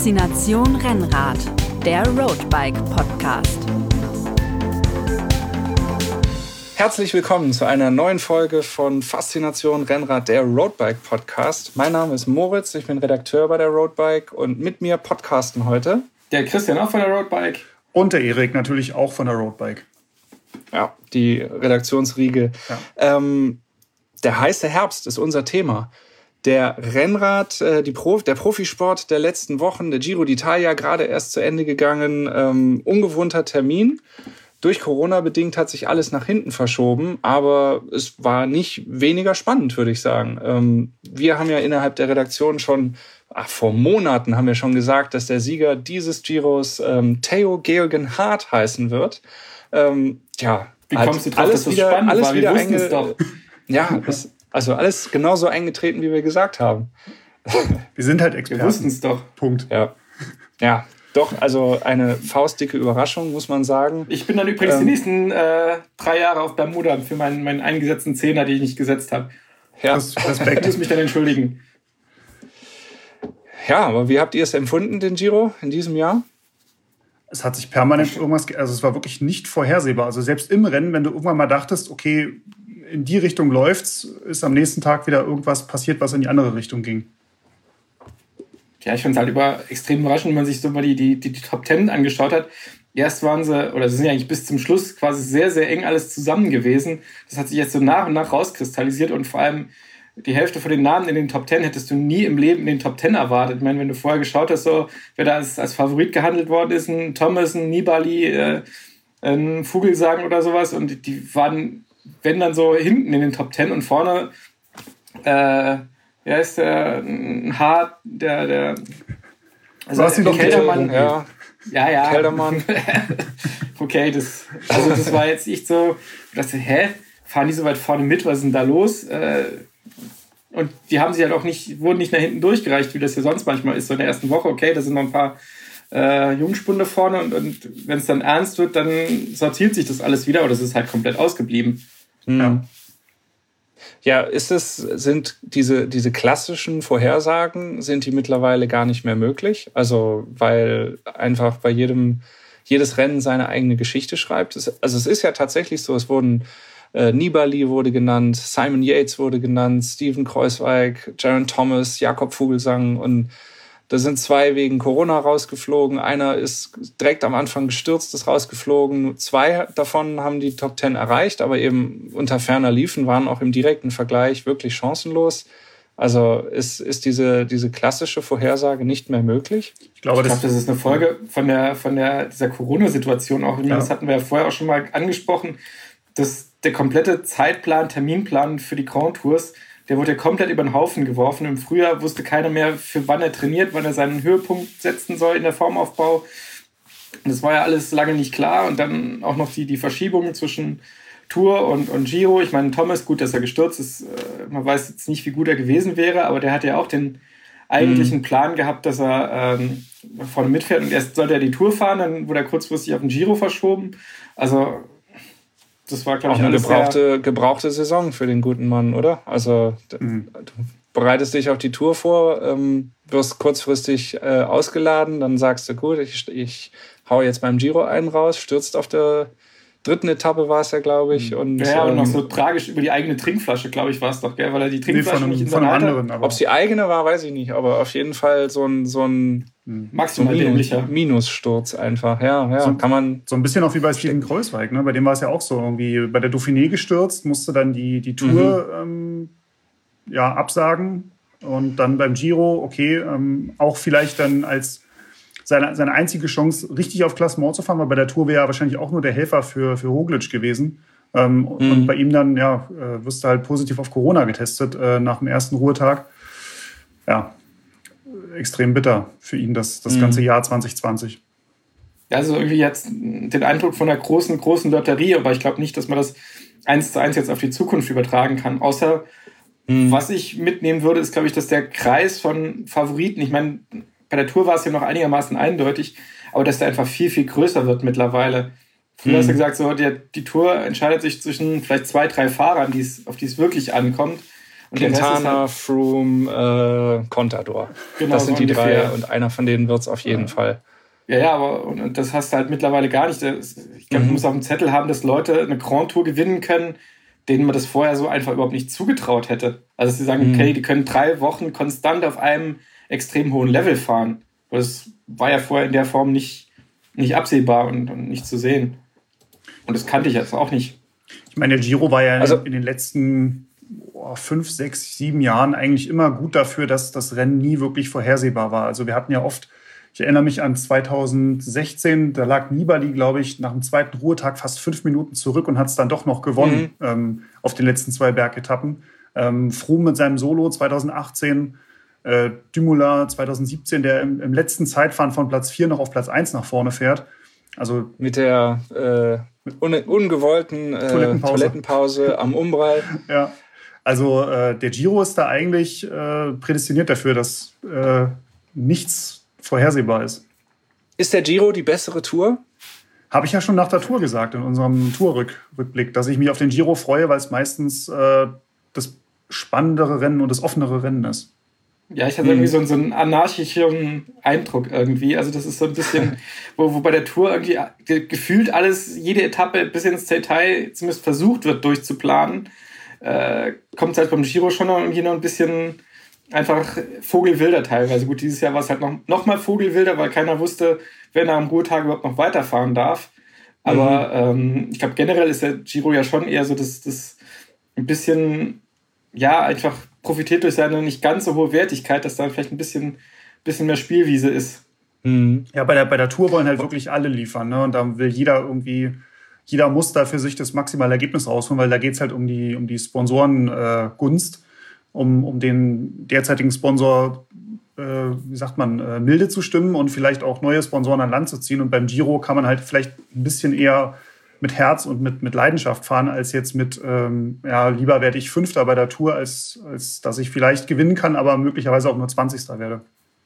Faszination Rennrad, der Roadbike Podcast. Herzlich willkommen zu einer neuen Folge von Faszination Rennrad, der Roadbike Podcast. Mein Name ist Moritz, ich bin Redakteur bei der Roadbike und mit mir podcasten heute der Christian auch von der Roadbike. Und der Erik natürlich auch von der Roadbike. Ja, die Redaktionsriege. Ja. Der heiße Herbst ist unser Thema. Der Rennrad, der Profisport der letzten Wochen, der Giro d'Italia, gerade erst zu Ende gegangen. Ungewohnter Termin. Durch Corona bedingt hat sich alles nach hinten verschoben, aber es war nicht weniger spannend, würde ich sagen. Wir haben ja innerhalb der Redaktion schon, vor Monaten haben wir schon gesagt, dass der Sieger dieses Giros Theo Geoghegan Hart heißen wird. Wie kommst du drauf, dass das spannend war? Wir wussten es doch. Ja, also alles genauso eingetreten, wie wir gesagt haben. Wir sind halt Experten. Wir wussten es doch. Punkt. Ja. Doch, also eine faustdicke Überraschung, muss man sagen. Ich bin dann übrigens die nächsten 3 Jahre auf Bermuda für meinen eingesetzten Zehner, den ich nicht gesetzt habe. Ja. Respekt. Ich muss mich dann entschuldigen. Ja, aber wie habt ihr es empfunden, den Giro in diesem Jahr? Es hat sich permanent also es war wirklich nicht vorhersehbar. Also selbst im Rennen, wenn du irgendwann mal dachtest, okay, in die Richtung läuft's, ist am nächsten Tag wieder irgendwas passiert, was in die andere Richtung ging. Ja, ich fand es halt extrem überraschend, wenn man sich so mal die Top 10 angeschaut hat. Erst waren sie sind ja eigentlich bis zum Schluss quasi sehr, sehr eng alles zusammen gewesen. Das hat sich jetzt so nach und nach rauskristallisiert und vor allem die Hälfte von den Namen in den Top 10 hättest du nie im Leben in den Top 10 erwartet. Ich meine, wenn du vorher geschaut hast, so, wer da als Favorit gehandelt worden ist, ein Thomas, ein Nibali, ein Vogelsang oder sowas und die waren, wenn dann so hinten in den Top 10 und vorne er ist ein Hart, der also der Keldermann. Ja. Keldermann. Okay, das war jetzt echt so, ich dachte, fahren die so weit vorne mit, was ist denn da los? Und die haben sich halt auch wurden nicht nach hinten durchgereicht, wie das ja sonst manchmal ist. So in der ersten Woche, okay, da sind noch ein paar Jungspunde vorne und wenn es dann ernst wird, dann sortiert sich das alles wieder, aber das ist halt komplett ausgeblieben. Mhm. Ja, sind diese klassischen Vorhersagen, sind die mittlerweile gar nicht mehr möglich? Also, weil einfach bei jedes Rennen seine eigene Geschichte schreibt. Also, es ist ja tatsächlich so, es wurden Nibali wurde genannt, Simon Yates wurde genannt, Steven Kruijswijk, Geraint Thomas, Jakob Fuglsang und da sind 2 wegen Corona rausgeflogen. Einer ist direkt am Anfang gestürzt, ist rausgeflogen. 2 davon haben die Top 10 erreicht, aber eben unter ferner Liefen, waren auch im direkten Vergleich wirklich chancenlos. Also ist diese klassische Vorhersage nicht mehr möglich? Ich glaube, das ist eine Folge von dieser Corona-Situation auch. Ja. Das hatten wir ja vorher auch schon mal angesprochen, dass der komplette Terminplan für die Grand Tours, der wurde ja komplett über den Haufen geworfen. Im Frühjahr wusste keiner mehr, für wann er trainiert, wann er seinen Höhepunkt setzen soll in der Formaufbau. Und das war ja alles lange nicht klar. Und dann auch noch die Verschiebungen zwischen Tour und Giro. Ich meine, Thomas, gut, dass er gestürzt ist. Man weiß jetzt nicht, wie gut er gewesen wäre, aber der hatte ja auch den eigentlichen Plan gehabt, dass er vorne mitfährt. Und erst sollte er die Tour fahren, dann wurde er kurzfristig auf den Giro verschoben. Also das war, glaube ich, auch eine gebrauchte Saison für den guten Mann, oder? Also du bereitest dich auf die Tour vor, wirst kurzfristig ausgeladen, dann sagst du, gut, ich hau jetzt beim Giro einen raus, stürzt auf der 3. Etappe war es ja, glaube ich. Und noch so tragisch über die eigene Trinkflasche, glaube ich, war es doch, gell? Weil er die Trinkflasche nicht in seiner Hand hat. Ob es die eigene war, weiß ich nicht, aber auf jeden Fall so ein maximal dämlicher Minussturz einfach. Ja, kann man. So ein bisschen auch wie bei Steven Kruijswijk, ne? Bei dem war es ja auch so, irgendwie bei der Dauphiné gestürzt, musste dann die Tour absagen und dann beim Giro, okay, auch vielleicht dann als seine einzige Chance, richtig auf Klassement zu fahren, weil bei der Tour wäre er wahrscheinlich auch nur der Helfer für Roglic gewesen. Und bei ihm dann, wirst du halt positiv auf Corona getestet nach dem ersten Ruhetag. Ja, extrem bitter für ihn das ganze Jahr 2020. Ja, also irgendwie jetzt den Eindruck von einer großen Lotterie, aber ich glaube nicht, dass man das 1:1 jetzt auf die Zukunft übertragen kann. Außer, was ich mitnehmen würde, ist, glaube ich, dass der Kreis von Favoriten, ich meine, bei der Tour war es ja noch einigermaßen eindeutig, aber dass der einfach viel, viel größer wird mittlerweile. Früher hast du gesagt, so, die Tour entscheidet sich zwischen vielleicht 2, 3 Fahrern, auf die es wirklich ankommt. Und Quintana, halt, Froome, Contador. Genau, das sind so die drei und einer von denen wird es auf jeden Fall. Ja, aber und das hast du halt mittlerweile gar nicht. Ich glaube, du musst auf dem Zettel haben, dass Leute eine Grand Tour gewinnen können, denen man das vorher so einfach überhaupt nicht zugetraut hätte. Also sie sagen, okay, die können 3 Wochen konstant auf einem extrem hohen Level fahren. Das war ja vorher in der Form nicht absehbar und nicht zu sehen. Und das kannte ich jetzt auch nicht. Ich meine, der Giro war ja in den letzten 5, 6, 7 Jahren eigentlich immer gut dafür, dass das Rennen nie wirklich vorhersehbar war. Also wir hatten ja oft, ich erinnere mich an 2016, da lag Nibali, glaube ich, nach dem zweiten Ruhetag fast 5 Minuten zurück und hat es dann doch noch gewonnen auf den letzten 2 Bergetappen. Froome mit seinem Solo 2018, Dumoulin 2017, der im letzten Zeitfahren von Platz 4 noch auf Platz 1 nach vorne fährt. Also mit der ungewollten Toilettenpause am Umbral. Ja, also der Giro ist da eigentlich prädestiniert dafür, dass nichts vorhersehbar ist. Ist der Giro die bessere Tour? Habe ich ja schon nach der Tour gesagt, in unserem Tourrückblick, dass ich mich auf den Giro freue, weil es meistens das spannendere Rennen und das offenere Rennen ist. Ja, ich hatte irgendwie so einen anarchischen Eindruck irgendwie. Also das ist so ein bisschen, wo bei der Tour irgendwie gefühlt alles, jede Etappe bis ins Detail zumindest versucht wird durchzuplanen. Kommt es halt beim Giro schon irgendwie noch ein bisschen einfach vogelwilder teilweise. Gut, dieses Jahr war es halt noch mal vogelwilder, weil keiner wusste, wer nach dem Ruhetag überhaupt noch weiterfahren darf. Aber ich glaube, generell ist der Giro ja schon eher so das ein bisschen, ja, einfach profitiert durch seine nicht ganz so hohe Wertigkeit, dass da vielleicht ein bisschen mehr Spielwiese ist. Ja, bei der Tour wollen halt wirklich alle liefern, ne? Und da will jeder muss da für sich das maximale Ergebnis rausholen, weil da geht es halt um die Sponsorengunst, um den derzeitigen Sponsor, milde zu stimmen und vielleicht auch neue Sponsoren an Land zu ziehen. Und beim Giro kann man halt vielleicht ein bisschen eher mit Herz und mit Leidenschaft fahren, als jetzt mit, lieber werde ich Fünfter bei der Tour, als dass ich vielleicht gewinnen kann, aber möglicherweise auch nur 20. werde.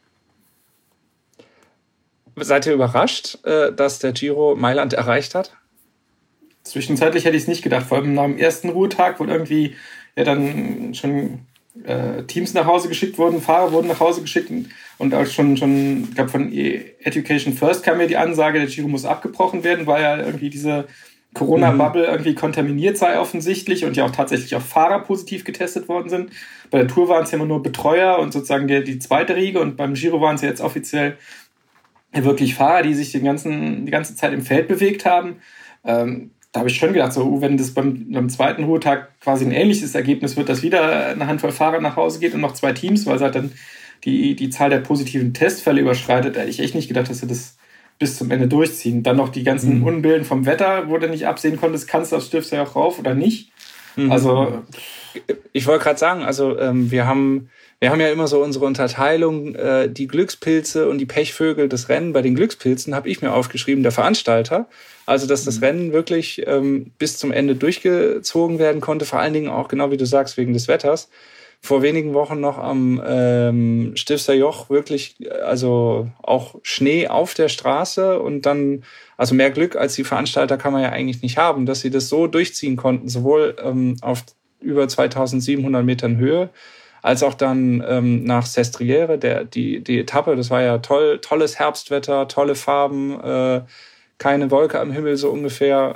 Seid ihr überrascht, dass der Giro Mailand erreicht hat? Zwischenzeitlich hätte ich es nicht gedacht. Vor allem nach dem ersten Ruhetag, wo irgendwie ja dann schon Teams nach Hause geschickt wurden, Fahrer wurden nach Hause geschickt und auch schon ich glaube von Education First kam ja die Ansage, der Giro muss abgebrochen werden, weil ja irgendwie diese Corona-Bubble irgendwie kontaminiert sei offensichtlich und ja auch tatsächlich auch Fahrer positiv getestet worden sind. Bei der Tour waren es ja immer nur Betreuer und sozusagen die zweite Riege und beim Giro waren es ja jetzt offiziell wirklich Fahrer, die sich die ganze Zeit im Feld bewegt haben. Da habe ich schon gedacht, so, wenn das beim zweiten Ruhetag quasi ein ähnliches Ergebnis wird, dass wieder eine Handvoll Fahrer nach Hause geht und noch 2 Teams, weil es halt dann die Zahl der positiven Testfälle überschreitet, hätte ich echt nicht gedacht, dass sie das bis zum Ende durchziehen. Dann noch die ganzen Unbilden vom Wetter, wo du nicht absehen konntest, kannst du aufs Stiftsjahr auch rauf oder nicht. Also ich wollte gerade sagen, also wir haben ja immer so unsere Unterteilung, die Glückspilze und die Pechvögel des Rennen. Bei den Glückspilzen habe ich mir aufgeschrieben, der Veranstalter. Also, dass das Rennen wirklich bis zum Ende durchgezogen werden konnte, vor allen Dingen auch, genau wie du sagst, wegen des Wetters. Vor wenigen Wochen noch am Stilfser Joch wirklich, also auch Schnee auf der Straße und dann, also mehr Glück als die Veranstalter kann man ja eigentlich nicht haben, dass sie das so durchziehen konnten, sowohl auf über 2700 Metern Höhe, als auch dann nach Sestriere, die Etappe, das war ja tolles Herbstwetter, tolle Farben, keine Wolke am Himmel so ungefähr.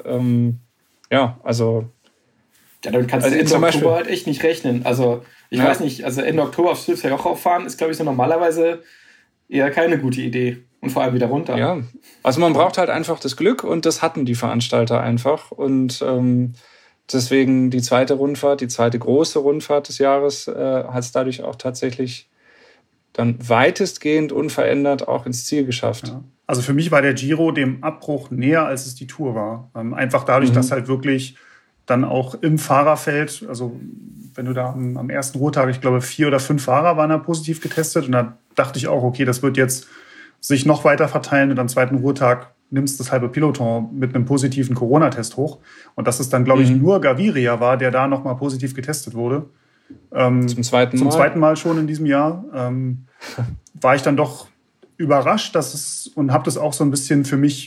Also... Ja, damit kannst du Ende Oktober halt echt nicht rechnen. Also ich weiß nicht, also Ende Oktober aufs Stilfser Joch auffahren ist, glaube ich, so normalerweise eher keine gute Idee. Und vor allem wieder runter. Ja, also man braucht halt einfach das Glück und das hatten die Veranstalter einfach. Und deswegen die zweite große Rundfahrt des Jahres hat es dadurch auch tatsächlich dann weitestgehend unverändert auch ins Ziel geschafft. Ja. Also für mich war der Giro dem Abbruch näher, als es die Tour war. Einfach dadurch, dass halt wirklich dann auch im Fahrerfeld, also wenn du da am ersten Ruhetag, ich glaube 4 oder 5 Fahrer waren da positiv getestet und da dachte ich auch, okay, das wird jetzt sich noch weiter verteilen und am zweiten Ruhetag nimmst das halbe Peloton mit einem positiven Corona-Test hoch und dass es dann, glaube ich, nur Gaviria war, der da nochmal positiv getestet wurde. Zum zweiten Mal schon in diesem Jahr. War ich dann doch überrascht, und habe das auch so ein bisschen für mich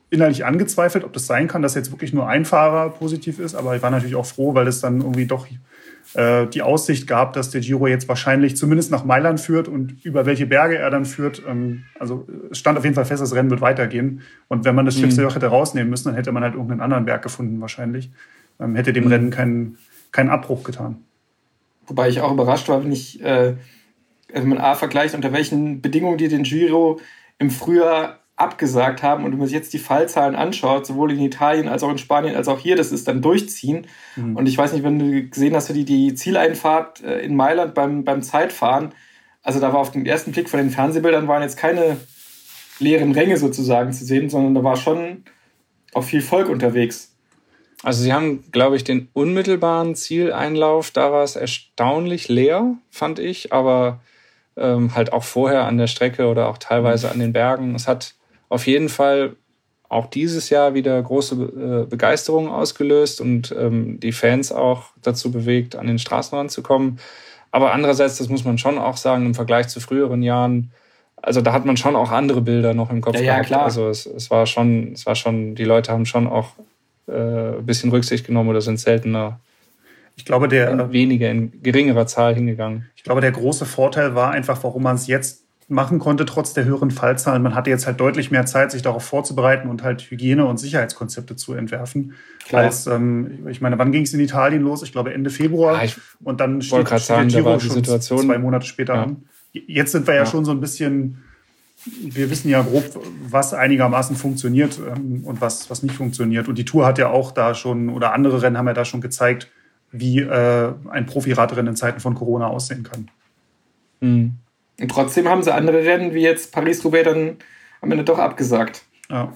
innerlich angezweifelt, ob das sein kann, dass jetzt wirklich nur ein Fahrer positiv ist. Aber ich war natürlich auch froh, weil es dann irgendwie doch die Aussicht gab, dass der Giro jetzt wahrscheinlich zumindest nach Mailand führt und über welche Berge er dann führt. Also es stand auf jeden Fall fest, das Rennen wird weitergehen. Und wenn man das schlimmste Loch hätte rausnehmen müssen, dann hätte man halt irgendeinen anderen Berg gefunden wahrscheinlich. Hätte dem Rennen keinen Abbruch getan. Wobei ich auch überrascht war, wenn man A vergleicht, unter welchen Bedingungen die den Giro im Frühjahr abgesagt haben und wenn man sich jetzt die Fallzahlen anschaut, sowohl in Italien als auch in Spanien als auch hier, das ist dann Durchziehen. Und ich weiß nicht, wenn du gesehen hast, die Zieleinfahrt in Mailand beim Zeitfahren, also da war auf den ersten Blick von den Fernsehbildern waren jetzt keine leeren Ränge sozusagen zu sehen, sondern da war schon auch viel Volk unterwegs. Also sie haben, glaube ich, den unmittelbaren Zieleinlauf, da war es erstaunlich leer, fand ich, aber halt auch vorher an der Strecke oder auch teilweise an den Bergen. Es hat auf jeden Fall auch dieses Jahr wieder große Begeisterung ausgelöst und die Fans auch dazu bewegt, an den Straßenrand zu kommen. Aber andererseits, das muss man schon auch sagen, im Vergleich zu früheren Jahren, also da hat man schon auch andere Bilder noch im Kopf gehabt. Ja, klar. Also es war schon, die Leute haben schon auch ein bisschen Rücksicht genommen oder sind seltener weniger in geringerer Zahl hingegangen. Ich glaube, der große Vorteil war einfach, warum man es jetzt machen konnte, trotz der höheren Fallzahlen. Man hatte jetzt halt deutlich mehr Zeit, sich darauf vorzubereiten und halt Hygiene- und Sicherheitskonzepte zu entwerfen. Klar. Ich meine, wann ging es in Italien los? Ich glaube Ende Februar. Ja, und dann steht der Giro schon 2 Monate später an. Jetzt sind wir ja schon so ein bisschen, wir wissen ja grob, was einigermaßen funktioniert und was nicht funktioniert. Und die Tour hat ja auch da schon, oder andere Rennen haben ja da schon gezeigt, wie ein Profiradrennen in Zeiten von Corona aussehen kann. Mhm. Und trotzdem haben sie andere Rennen, wie jetzt Paris-Roubaix, dann am Ende doch abgesagt. Ja.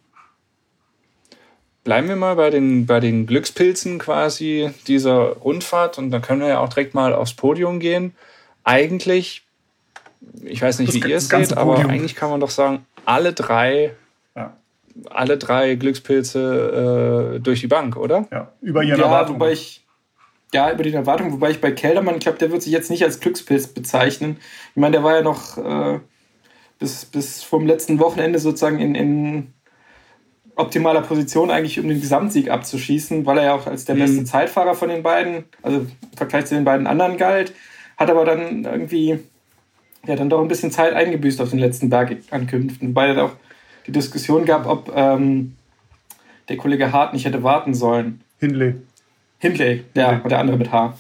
Bleiben wir mal bei den Glückspilzen quasi dieser Rundfahrt und dann können wir ja auch direkt mal aufs Podium gehen. Eigentlich, ich weiß nicht, wie ihr es seht, aber eigentlich kann man doch sagen, alle drei Glückspilze durch die Bank, oder? Ja, über ihren Erwartungen. Über die Erwartungen, wobei ich bei Kelderman, ich glaube, der wird sich jetzt nicht als Glückspilz bezeichnen. Ich meine, der war ja noch bis vom letzten Wochenende sozusagen in optimaler Position eigentlich, um den Gesamtsieg abzuschießen, weil er ja auch als der beste Zeitfahrer von den beiden, also im Vergleich zu den beiden anderen galt, hat aber dann irgendwie dann doch ein bisschen Zeit eingebüßt auf den letzten Bergankünften, wobei es auch die Diskussion gab, ob der Kollege Hart nicht hätte warten sollen. Hindley, der andere mit H.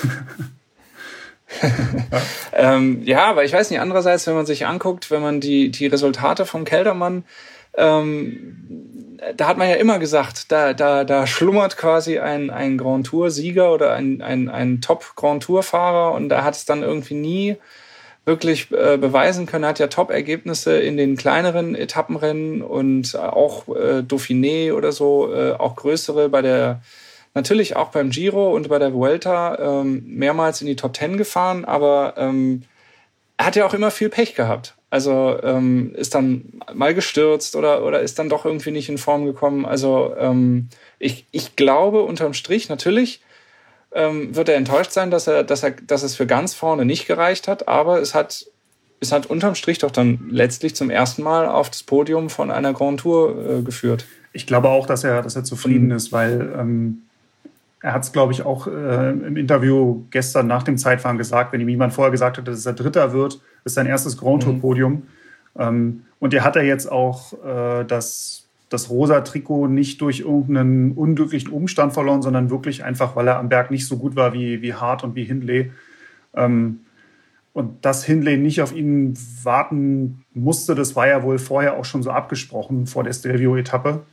Aber ich weiß nicht, andererseits, wenn man sich anguckt, wenn man die Resultate von Kelderman, da hat man ja immer gesagt, da schlummert quasi ein Grand Tour-Sieger oder ein Top-Grand Tour-Fahrer und er hat es dann irgendwie nie wirklich beweisen können. Er hat ja Top-Ergebnisse in den kleineren Etappenrennen und auch Dauphiné oder so, auch größere natürlich auch beim Giro und bei der Vuelta mehrmals in die Top 10 gefahren, aber er hat ja auch immer viel Pech gehabt. Also ist dann mal gestürzt oder ist dann doch irgendwie nicht in Form gekommen. Also ich glaube, unterm Strich natürlich wird er enttäuscht sein, dass es für ganz vorne nicht gereicht hat, aber es hat unterm Strich doch dann letztlich zum ersten Mal auf das Podium von einer Grand Tour geführt. Ich glaube auch, dass er zufrieden ist, weil er hat es, glaube ich, auch im Interview gestern nach dem Zeitfahren gesagt, wenn ihm jemand vorher gesagt hat, dass er Dritter wird, ist sein erstes Grand Tour-Podium. Und er hat jetzt auch das rosa Trikot nicht durch irgendeinen unglücklichen Umstand verloren, sondern wirklich einfach, weil er am Berg nicht so gut war wie Hart und wie Hindley. Und dass Hindley nicht auf ihn warten musste, das war ja wohl vorher auch schon so abgesprochen vor der Stelvio-Etappe.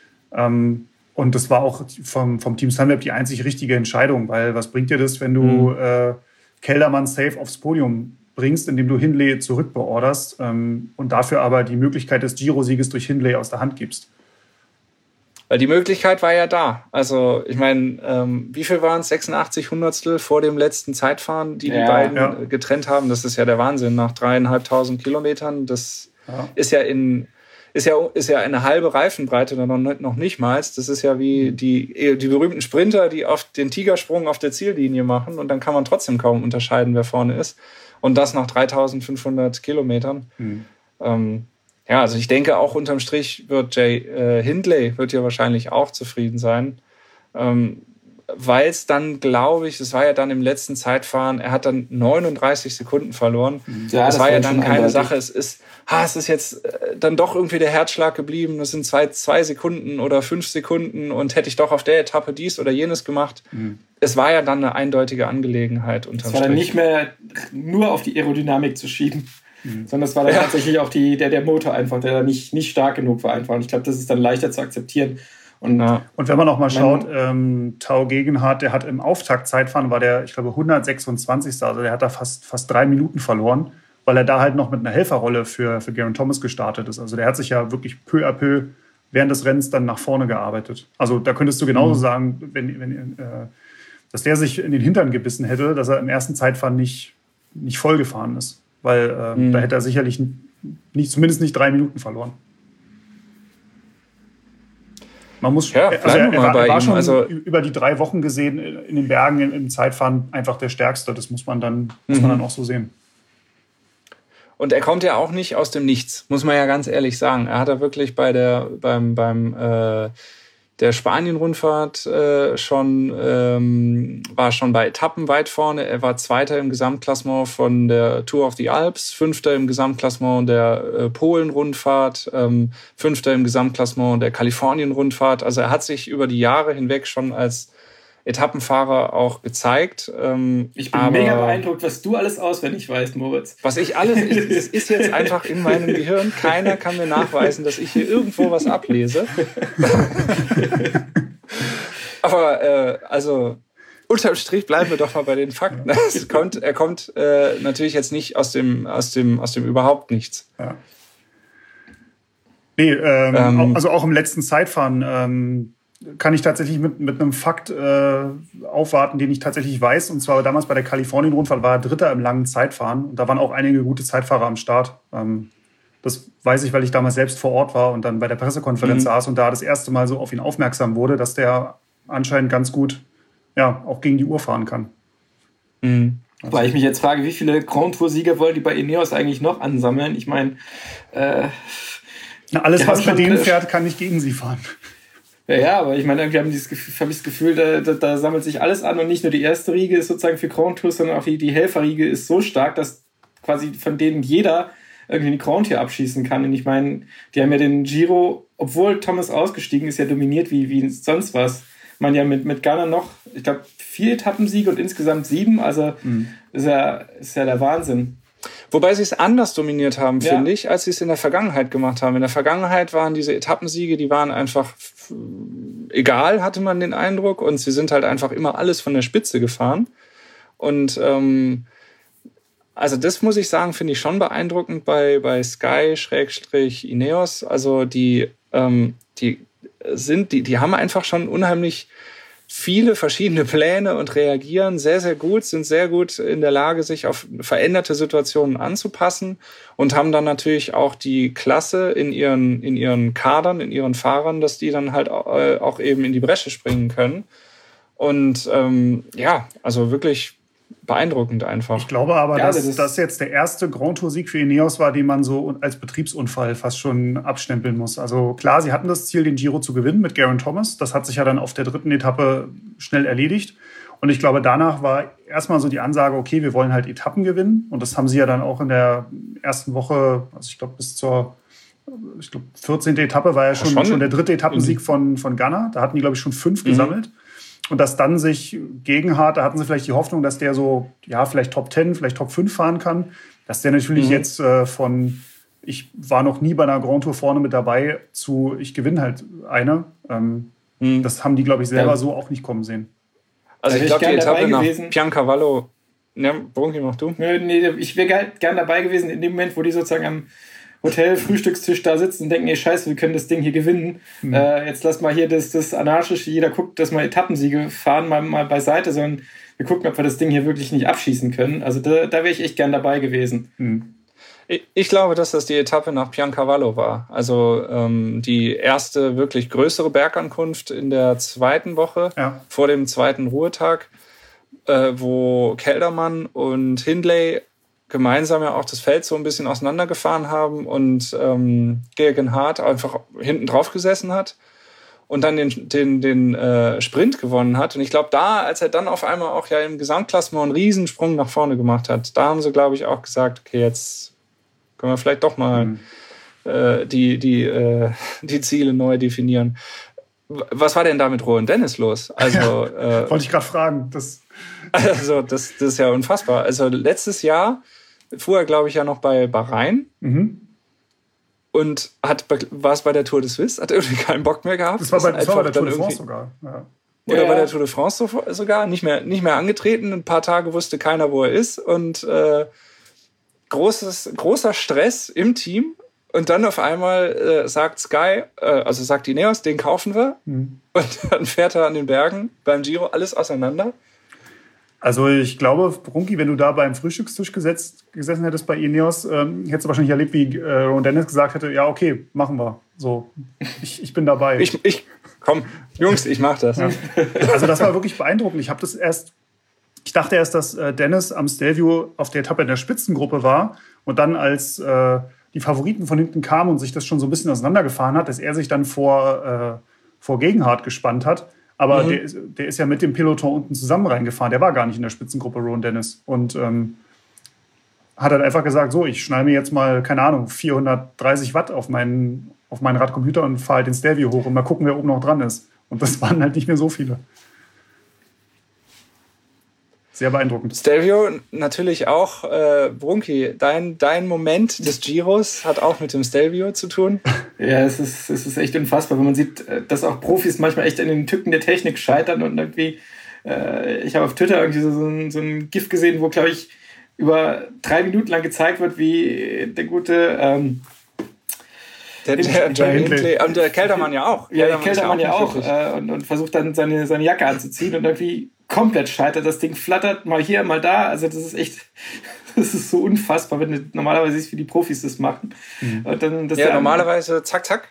Und das war auch vom Team Sunweb die einzig richtige Entscheidung, weil was bringt dir das, wenn du Kelderman safe aufs Podium bringst, indem du Hindley zurückbeorderst und dafür aber die Möglichkeit des Giro-Sieges durch Hindley aus der Hand gibst? Weil die Möglichkeit war ja da. Also ich meine, wie viel waren es? 86 Hundertstel vor dem letzten Zeitfahren, die beiden getrennt haben. Das ist ja der Wahnsinn nach 3.500 Kilometern. Das ist ja eine halbe Reifenbreite oder noch nicht mal. Das ist ja wie die berühmten Sprinter, die oft den Tigersprung auf der Ziellinie machen und dann kann man trotzdem kaum unterscheiden, wer vorne ist. Und das nach 3.500 Kilometern. Ja, also ich denke auch unterm Strich wird Jay Hindley wird ja wahrscheinlich auch zufrieden sein. Weil es dann, glaube ich, es war ja dann im letzten Zeitfahren, er hat dann 39 Sekunden verloren. Ja, das war ja dann keine eindeutig. Sache. Es ist jetzt dann doch irgendwie der Herzschlag geblieben. Das sind 2 Sekunden oder 5 Sekunden und hätte ich doch auf der Etappe dies oder jenes gemacht. Es war ja dann eine eindeutige Angelegenheit unterm Strich. Es war dann nicht mehr nur auf die Aerodynamik zu schieben, sondern es war dann tatsächlich auch der Motor einfach, der da nicht stark genug war einfach. Und ich glaube, das ist dann leichter zu akzeptieren. Und wenn man noch mal schaut, Tao Gegenhardt, der hat im Auftaktzeitfahren, war der, ich glaube, 126. Also der hat da fast 3 Minuten verloren, weil er da halt noch mit einer Helferrolle für Geraint Thomas gestartet ist. Also der hat sich ja wirklich peu à peu während des Rennens dann nach vorne gearbeitet. Also da könntest du genauso sagen, dass der sich in den Hintern gebissen hätte, dass er im ersten Zeitfahren nicht voll gefahren ist. Weil da hätte er sicherlich zumindest nicht 3 Minuten verloren. Man muss, er war schon also über die 3 Wochen gesehen in den Bergen im Zeitfahren einfach der Stärkste. Das muss man dann auch so sehen. Und er kommt ja auch nicht aus dem Nichts, muss man ja ganz ehrlich sagen. Er hat da wirklich bei der Spanien-Rundfahrt war schon bei Etappen weit vorne. Er war Zweiter im Gesamtklassement von der Tour of the Alps, 5. im Gesamtklassement der Polen-Rundfahrt, 5. im Gesamtklassement der Kalifornien-Rundfahrt. Also er hat sich über die Jahre hinweg schon als Etappenfahrer auch gezeigt. Ich bin mega beeindruckt, was du alles auswendig weißt, Moritz. Was ich alles, es ist jetzt einfach in meinem Gehirn. Keiner kann mir nachweisen, dass ich hier irgendwo was ablese. Aber also unterm Strich bleiben wir doch mal bei den Fakten. Er kommt natürlich jetzt nicht aus dem überhaupt nichts. Ja. Nee, also auch im letzten Zeitfahren kann ich tatsächlich mit einem Fakt aufwarten, den ich tatsächlich weiß. Und zwar damals bei der Kalifornien-Rundfahrt war er Dritter im langen Zeitfahren. Und da waren auch einige gute Zeitfahrer am Start. Das weiß ich, weil ich damals selbst vor Ort war und dann bei der Pressekonferenz saß und da das erste Mal so auf ihn aufmerksam wurde, dass der anscheinend ganz gut auch gegen die Uhr fahren kann. Weil ich mich jetzt frage, wie viele Grand Tour-Sieger wollen die bei Ineos eigentlich noch ansammeln? Ich meine... alles, was bei denen fährt, kann nicht gegen sie fahren. Ja, aber ich meine, irgendwie habe ich das Gefühl, da sammelt sich alles an und nicht nur die erste Riege ist sozusagen für Grand Tours, sondern auch die Helferriege ist so stark, dass quasi von denen jeder irgendwie die Grand Tour abschießen kann. Und ich meine, die haben ja den Giro, obwohl Thomas ausgestiegen ist, ja dominiert wie sonst was. Man ja mit Ghana noch, ich glaube, 4 Etappensiege und insgesamt 7, also ist ja der Wahnsinn. Wobei sie es anders dominiert haben, finde ich, als sie es in der Vergangenheit gemacht haben. In der Vergangenheit waren diese Etappensiege, die waren einfach egal, hatte man den Eindruck. Und sie sind halt einfach immer alles von der Spitze gefahren. Und also das muss ich sagen, finde ich schon beeindruckend bei Sky/Ineos. Also die haben einfach schon unheimlich viele verschiedene Pläne und reagieren sehr, sehr gut, sind sehr gut in der Lage, sich auf veränderte Situationen anzupassen und haben dann natürlich auch die Klasse in ihren Kadern, in ihren Fahrern, dass die dann halt auch eben in die Bresche springen können. Und also wirklich beeindruckend einfach. Ich glaube aber, dass das jetzt der erste Grand Tour-Sieg für Ineos war, den man so als Betriebsunfall fast schon abstempeln muss. Also klar, sie hatten das Ziel, den Giro zu gewinnen mit Geraint Thomas. Das hat sich ja dann auf der 3. Etappe schnell erledigt. Und ich glaube, danach war erstmal so die Ansage, okay, wir wollen halt Etappen gewinnen. Und das haben sie ja dann auch in der ersten Woche, also ich glaube bis zur 14. Etappe war ja schon der 3. Etappensieg von Ghana. Da hatten die, glaube ich, schon 5 gesammelt. Und dass dann sich Gegenhardt, da hatten sie vielleicht die Hoffnung, dass der so, vielleicht Top 10, vielleicht Top 5 fahren kann. Dass der natürlich jetzt ich war noch nie bei einer Grand Tour vorne mit dabei, zu ich gewinne halt eine. Das haben die, glaube ich, selber so auch nicht kommen sehen. Also ich glaube, die Etappe nach Piancavallo... Ja, Brunki, mach du? Nee, ich wäre gern dabei gewesen, in dem Moment, wo die sozusagen am Hotel-Frühstückstisch da sitzen und denken, ey, scheiße, wir können das Ding hier gewinnen. Jetzt lass mal hier das anarchische, jeder guckt, dass wir Etappensiege fahren, mal beiseite, sondern wir gucken, ob wir das Ding hier wirklich nicht abschießen können. Also da wäre ich echt gern dabei gewesen. Ich glaube, dass das die Etappe nach Piancavallo war. Also die erste wirklich größere Bergankunft in der 2. Woche, vor dem 2. Ruhetag, wo Kelderman und Hindley gemeinsam ja auch das Feld so ein bisschen auseinandergefahren haben und Geoghegan einfach hinten drauf gesessen hat und dann den Sprint gewonnen hat. Und ich glaube, als er dann auf einmal auch ja im Gesamtklassement einen Riesensprung nach vorne gemacht hat, da haben sie, glaube ich, auch gesagt, okay, jetzt können wir vielleicht doch mal die Ziele neu definieren. Was war denn da mit Rohan Dennis los? Also, wollte ich gerade fragen. Das ist ja unfassbar. Also letztes Jahr fuhr er, glaube ich, ja noch bei Bahrain und war es bei der Tour de Suisse, hat irgendwie keinen Bock mehr gehabt. Das war bei der Tour de France sogar. Ja. Oder bei der Tour de France sogar, nicht mehr angetreten. Ein paar Tage wusste keiner, wo er ist. Und großer Stress im Team. Und dann auf einmal sagt Sky, also sagt Ineos, den kaufen wir. Und dann fährt er an den Bergen beim Giro alles auseinander. Also ich glaube, Brunki, wenn du da beim Frühstückstisch gesessen hättest bei Ineos, hättest du wahrscheinlich erlebt, wie Rohan Dennis gesagt hätte, ja okay, machen wir. So, ich bin dabei. Komm, Jungs, ich mach das. Ja. Also das war wirklich beeindruckend. Ich dachte erst, dass Dennis am Stelvio auf der Etappe in der Spitzengruppe war und dann als die Favoriten von hinten kamen und sich das schon so ein bisschen auseinandergefahren hat, dass er sich dann vor Gegenhardt gespannt hat. Aber der ist ja mit dem Peloton unten zusammen reingefahren. Der war gar nicht in der Spitzengruppe, Rohan Dennis. Und hat halt einfach gesagt, so, ich schneide mir jetzt mal, keine Ahnung, 430 Watt auf meinen Radcomputer und fahre halt den Stelvio hoch und mal gucken, wer oben noch dran ist. Und das waren halt nicht mehr so viele. Sehr beeindruckend. Stelvio natürlich auch. Brunki, dein Moment des Giros hat auch mit dem Stelvio zu tun. Ja, es ist echt unfassbar, wenn man sieht, dass auch Profis manchmal echt an den Tücken der Technik scheitern und irgendwie, ich habe auf Twitter irgendwie so ein GIF gesehen, wo, glaube ich, über 3 Minuten lang gezeigt wird, wie der gute der Hindley und der Kelderman ja auch. Ja, Kelderman ja auch und versucht dann seine Jacke anzuziehen und irgendwie komplett scheitert. Das Ding flattert mal hier, mal da. Also das ist so unfassbar, wenn du normalerweise siehst, wie die Profis das machen. Und dann, normalerweise zack, zack.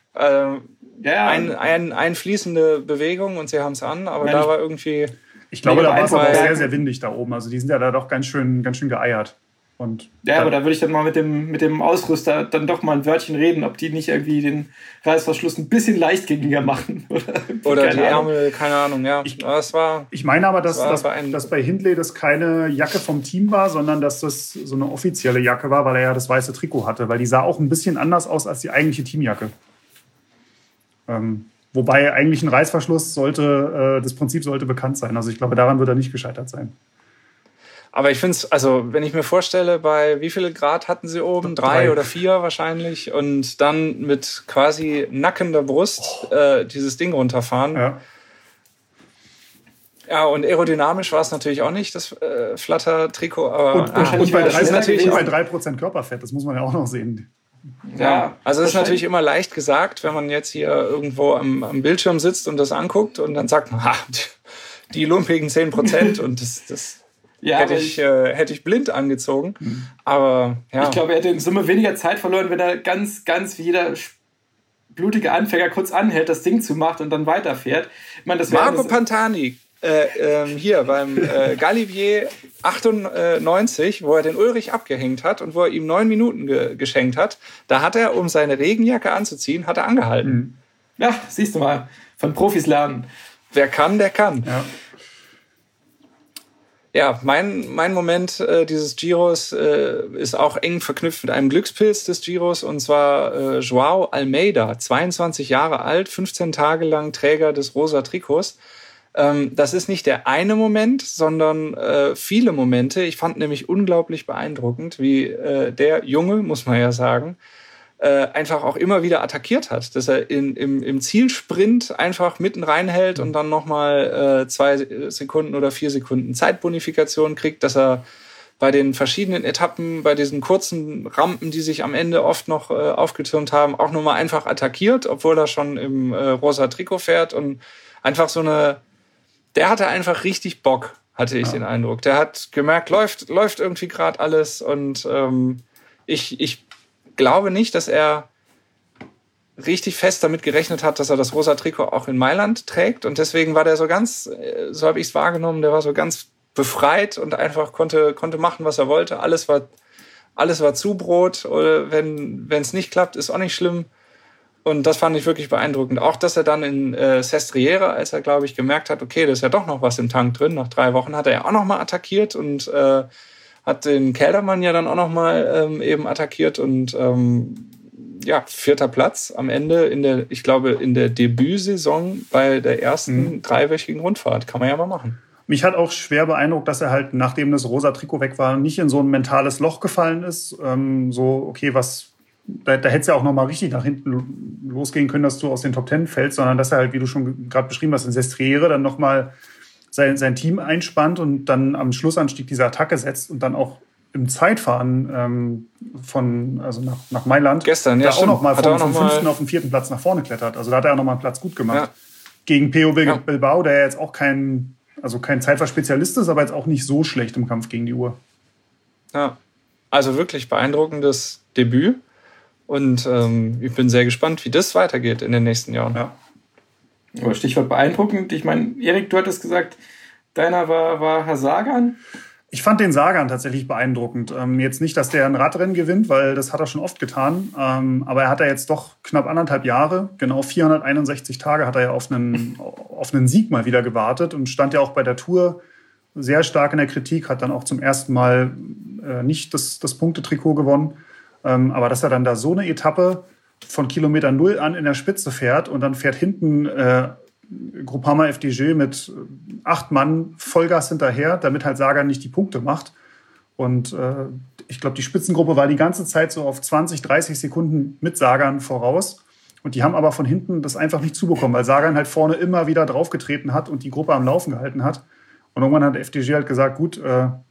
Einfließende Bewegung und sie haben es an, aber da war irgendwie... Ich glaube, da war es aber auch sehr, sehr windig da oben. Also die sind ja da doch ganz schön geeiert. Und aber da würde ich dann mal mit dem Ausrüster dann doch mal ein Wörtchen reden, ob die nicht irgendwie den Reißverschluss ein bisschen leichtgängiger machen. Oder die Ärmel, keine Ahnung, ja. Ich meine aber, dass bei Hindley das keine Jacke vom Team war, sondern dass das so eine offizielle Jacke war, weil er ja das weiße Trikot hatte. Weil die sah auch ein bisschen anders aus als die eigentliche Teamjacke. Wobei eigentlich ein Reißverschluss das Prinzip sollte bekannt sein. Also ich glaube, daran wird er nicht gescheitert sein. Aber ich finde es, also wenn ich mir vorstelle, bei wie viele Grad hatten sie oben? 3 oder 4 wahrscheinlich. Und dann mit quasi nackender Brust dieses Ding runterfahren. Ja, und aerodynamisch war es natürlich auch nicht, das Flutter-Trikot. Aber und bei 3% Körperfett, das muss man ja auch noch sehen. Ja, also es ist natürlich immer leicht gesagt, wenn man jetzt hier irgendwo am Bildschirm sitzt und das anguckt und dann sagt man, die lumpigen 10% und das hätte ich blind angezogen. Aber ja. Ich glaube, er hätte in Summe weniger Zeit verloren, wenn er ganz, ganz wie jeder blutige Anfänger kurz anhält, das Ding zu macht und dann weiterfährt. Ich meine, Marco Pantani, hier beim Galibier 98, wo er den Ulrich abgehängt hat und wo er ihm 9 Minuten geschenkt hat, da hat er, um seine Regenjacke anzuziehen, hat er angehalten. Ja, siehst du mal, von Profis lernen. Wer kann, der kann. Ja. Ja, mein Moment dieses Giros ist auch eng verknüpft mit einem Glückspilz des Giros, und zwar João Almeida, 22 Jahre alt, 15 Tage lang Träger des rosa Trikots. Das ist nicht der eine Moment, sondern viele Momente. Ich fand nämlich unglaublich beeindruckend, wie der Junge, muss man ja sagen, einfach auch immer wieder attackiert hat. Dass er im Zielsprint einfach mitten reinhält und dann nochmal 2 Sekunden oder 4 Sekunden Zeitbonifikation kriegt, dass er bei den verschiedenen Etappen, bei diesen kurzen Rampen, die sich am Ende oft noch aufgetürmt haben, auch nochmal einfach attackiert, obwohl er schon im rosa Trikot fährt, und einfach der hatte einfach richtig Bock, hatte ich den Eindruck. Der hat gemerkt, läuft irgendwie gerade alles, und ich glaube nicht, dass er richtig fest damit gerechnet hat, dass er das rosa Trikot auch in Mailand trägt, und deswegen war der so ganz, so habe ich es wahrgenommen, der war so ganz befreit und einfach konnte machen, was er wollte. Alles war alles war Zubrot. Oder wenn es nicht klappt, ist auch nicht schlimm. Und das fand ich wirklich beeindruckend. Auch, dass er dann in Sestriere, als er, glaube ich, gemerkt hat, okay, da ist ja doch noch was im Tank drin, nach 3 Wochen hat er ja auch noch mal attackiert und hat den Kelderman ja dann auch noch mal eben attackiert. Und 4. Platz am Ende ich glaube, in der Debütsaison bei der ersten 3-wöchigen Rundfahrt. Kann man ja mal machen. Mich hat auch schwer beeindruckt, dass er halt, nachdem das rosa Trikot weg war, nicht in so ein mentales Loch gefallen ist. Da hätte es ja auch noch mal richtig nach hinten losgehen können, dass du aus den Top 10 fällst, sondern dass er halt, wie du schon gerade beschrieben hast, in Sestriere dann noch mal sein Team einspannt und dann am Schlussanstieg diese Attacke setzt und dann auch im Zeitfahren nach Mailand gestern, ja, auch noch mal vom 5. auf den 4. Platz nach vorne klettert. Also da hat er noch mal einen Platz gut gemacht. Ja. Gegen Peo Bilbao, der jetzt auch kein Zeitfahrspezialist ist, aber jetzt auch nicht so schlecht im Kampf gegen die Uhr. Ja, also wirklich beeindruckendes Debüt. Und ich bin sehr gespannt, wie das weitergeht in den nächsten Jahren. Ja. Aber Stichwort beeindruckend. Ich meine, Erik, du hattest gesagt, deiner war Herr Sagan. Ich fand den Sagan tatsächlich beeindruckend. Jetzt nicht, dass der ein Radrennen gewinnt, weil das hat er schon oft getan. Aber er hat ja jetzt doch knapp 1,5 Jahre, genau 461 Tage hat er ja auf einen Sieg mal wieder gewartet und stand ja auch bei der Tour sehr stark in der Kritik, hat dann auch zum ersten Mal nicht das Punktetrikot gewonnen. Aber dass er dann da so eine Etappe von Kilometer 0 an in der Spitze fährt und dann fährt hinten Groupama FDJ mit 8 Mann Vollgas hinterher, damit halt Sagan nicht die Punkte macht. Und ich glaube, die Spitzengruppe war die ganze Zeit so auf 20, 30 Sekunden mit Sagan voraus. Und die haben aber von hinten das einfach nicht zubekommen, weil Sagan halt vorne immer wieder draufgetreten hat und die Gruppe am Laufen gehalten hat. Und irgendwann hat FDJ halt gesagt, gut,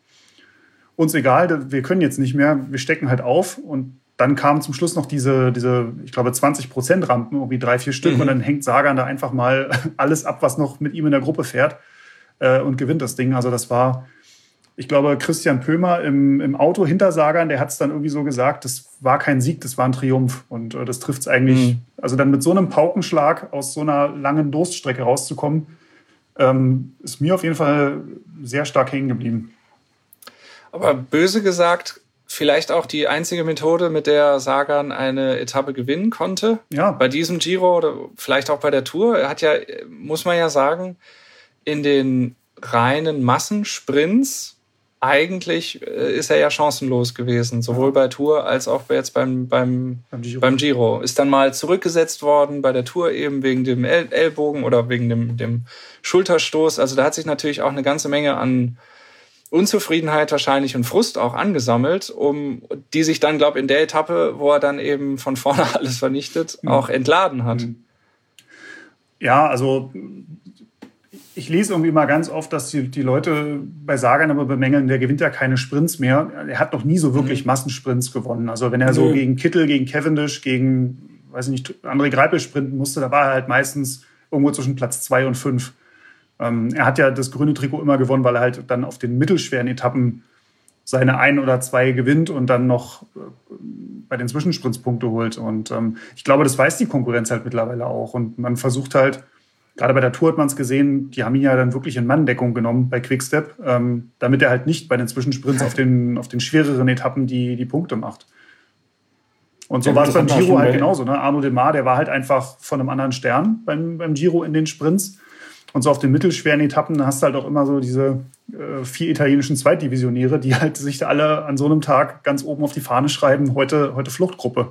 uns egal, wir können jetzt nicht mehr, wir stecken halt auf. Und dann kamen zum Schluss noch diese ich glaube, 20% Rampen, irgendwie 3-4 Stück. Und dann hängt Sagan da einfach mal alles ab, was noch mit ihm in der Gruppe fährt und gewinnt das Ding. Also das war, ich glaube, Christian Pömer im Auto hinter Sagan, der hat es dann irgendwie so gesagt, das war kein Sieg, das war ein Triumph. Und das trifft es eigentlich, also dann mit so einem Paukenschlag aus so einer langen Durststrecke rauszukommen, ist mir auf jeden Fall sehr stark hängen geblieben. Aber böse gesagt, vielleicht auch die einzige Methode, mit der Sagan eine Etappe gewinnen konnte. Ja. Bei diesem Giro oder vielleicht auch bei der Tour. Er hat ja, muss man ja sagen, in den reinen Massensprints eigentlich ist er ja chancenlos gewesen. Sowohl bei Tour als auch jetzt beim Giro. Ist dann mal zurückgesetzt worden, bei der Tour eben wegen dem Ellbogen oder wegen dem Schulterstoß. Also da hat sich natürlich auch eine ganze Menge an Unzufriedenheit wahrscheinlich und Frust auch angesammelt, die sich dann, glaube ich, in der Etappe, wo er dann eben von vorne alles vernichtet, auch entladen hat. Ja, also ich lese irgendwie mal ganz oft, dass die Leute bei Sagan aber bemängeln, der gewinnt ja keine Sprints mehr. Er hat noch nie so wirklich Massensprints gewonnen. Also wenn er so gegen Kittel, gegen Cavendish, gegen, weiß ich nicht, André Greipel sprinten musste, da war er halt meistens irgendwo zwischen Platz 2 und 5. Er hat ja das grüne Trikot immer gewonnen, weil er halt dann auf den mittelschweren Etappen seine 1 oder 2 gewinnt und dann noch bei den Zwischensprints Punkte holt. Und ich glaube, das weiß die Konkurrenz halt mittlerweile auch. Und man versucht halt, gerade bei der Tour hat man es gesehen, die haben ihn ja dann wirklich in Manndeckung genommen bei Quickstep, damit er halt nicht bei den Zwischensprints auf den schwereren Etappen die Punkte macht. Und so war es beim Giro halt genauso. Ne? Arnaud Démare, der war halt einfach von einem anderen Stern beim Giro in den Sprints. Und so auf den mittelschweren Etappen hast du halt auch immer so diese 4 italienischen Zweitdivisionäre, die halt sich da alle an so einem Tag ganz oben auf die Fahne schreiben, heute Fluchtgruppe.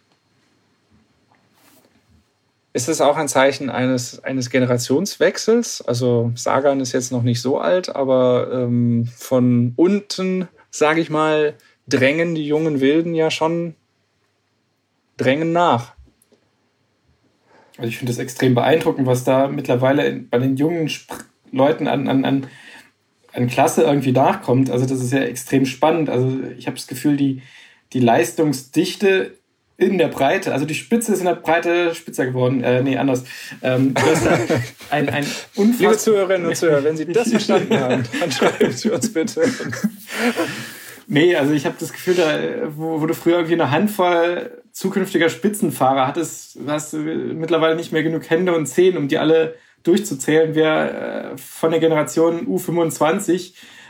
Ist es auch ein Zeichen eines Generationswechsels? Also Sagan ist jetzt noch nicht so alt, aber von unten, sage ich mal, drängen die jungen Wilden ja schon nach. Also ich finde das extrem beeindruckend, was da mittlerweile bei den jungen Leuten an Klasse irgendwie nachkommt. Also das ist ja extrem spannend. Also ich habe das Gefühl, die Leistungsdichte in der Breite, also die Spitze ist in der Breite spitzer geworden. Anders. Du hast da ein unfassbar... Liebe Zuhörerinnen und Zuhörer, wenn Sie das verstanden haben, dann schreiben Sie uns bitte. Nee, also ich habe das Gefühl, da, wo du früher irgendwie eine Handvoll zukünftiger Spitzenfahrer hattest, hast du mittlerweile nicht mehr genug Hände und Zehen, um die alle durchzuzählen. Wer von der Generation U25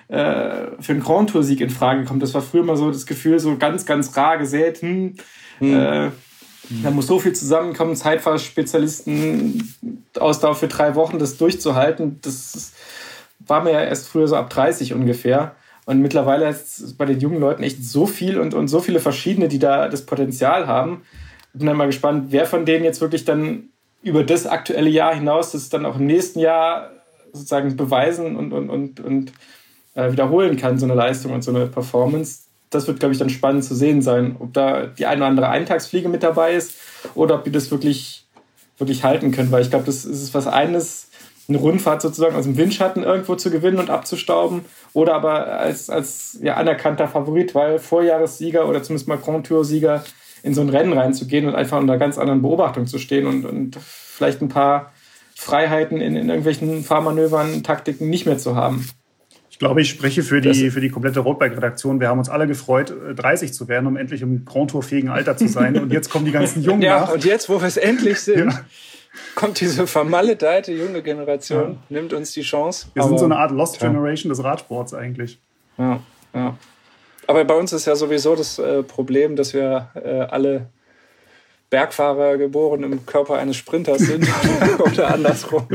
für einen Grand Tour-Sieg in Frage kommt. Das war früher mal so das Gefühl, so ganz, ganz rar gesät. Da muss so viel zusammenkommen, Zeitfahrspezialisten, Ausdauer für 3 Wochen, das durchzuhalten. Das war mir ja erst früher so ab 30 ungefähr. Und mittlerweile ist es bei den jungen Leuten echt so viel und so viele verschiedene, die da das Potenzial haben. Ich bin dann mal gespannt, wer von denen jetzt wirklich dann über das aktuelle Jahr hinaus das dann auch im nächsten Jahr sozusagen beweisen und wiederholen kann, so eine Leistung und so eine Performance. Das wird, glaube ich, dann spannend zu sehen sein, ob da die eine oder andere Eintagsfliege mit dabei ist oder ob die das wirklich halten können. Weil ich glaube, das ist was eines, eine Rundfahrt sozusagen aus dem Windschatten irgendwo zu gewinnen und abzustauben oder aber als anerkannter Favorit, weil Vorjahressieger oder zumindest mal Grand Tour-Sieger in so ein Rennen reinzugehen und einfach unter ganz anderen Beobachtung zu stehen und vielleicht ein paar Freiheiten in irgendwelchen Fahrmanövern, Taktiken nicht mehr zu haben. Ich glaube, ich spreche für die komplette Roadbike-Redaktion. Wir haben uns alle gefreut, 30 zu werden, um endlich im Grand Tour-fähigen Alter zu sein. Und jetzt kommen die ganzen Jungen nach. Und jetzt, wo wir es endlich sind, kommt diese vermaledeite junge Generation, nimmt uns die Chance. Wir sind so eine Art Lost Generation des Radsports eigentlich. Ja. Aber bei uns ist ja sowieso das Problem, dass wir alle Bergfahrer geboren im Körper eines Sprinters sind oder andersrum.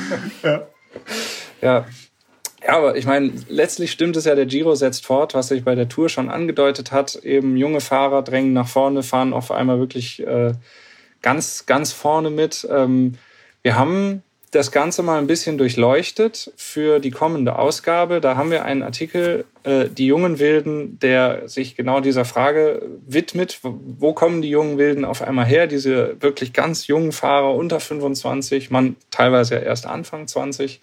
Ja, aber ich meine, letztlich stimmt es ja, der Giro setzt fort, was sich bei der Tour schon angedeutet hat. Eben junge Fahrer drängen nach vorne, fahren auf einmal wirklich ganz, ganz vorne mit. Wir haben das Ganze mal ein bisschen durchleuchtet für die kommende Ausgabe. Da haben wir einen Artikel, die jungen Wilden, der sich genau dieser Frage widmet. Wo kommen die jungen Wilden auf einmal her? Diese wirklich ganz jungen Fahrer unter 25, man teilweise ja erst Anfang 20.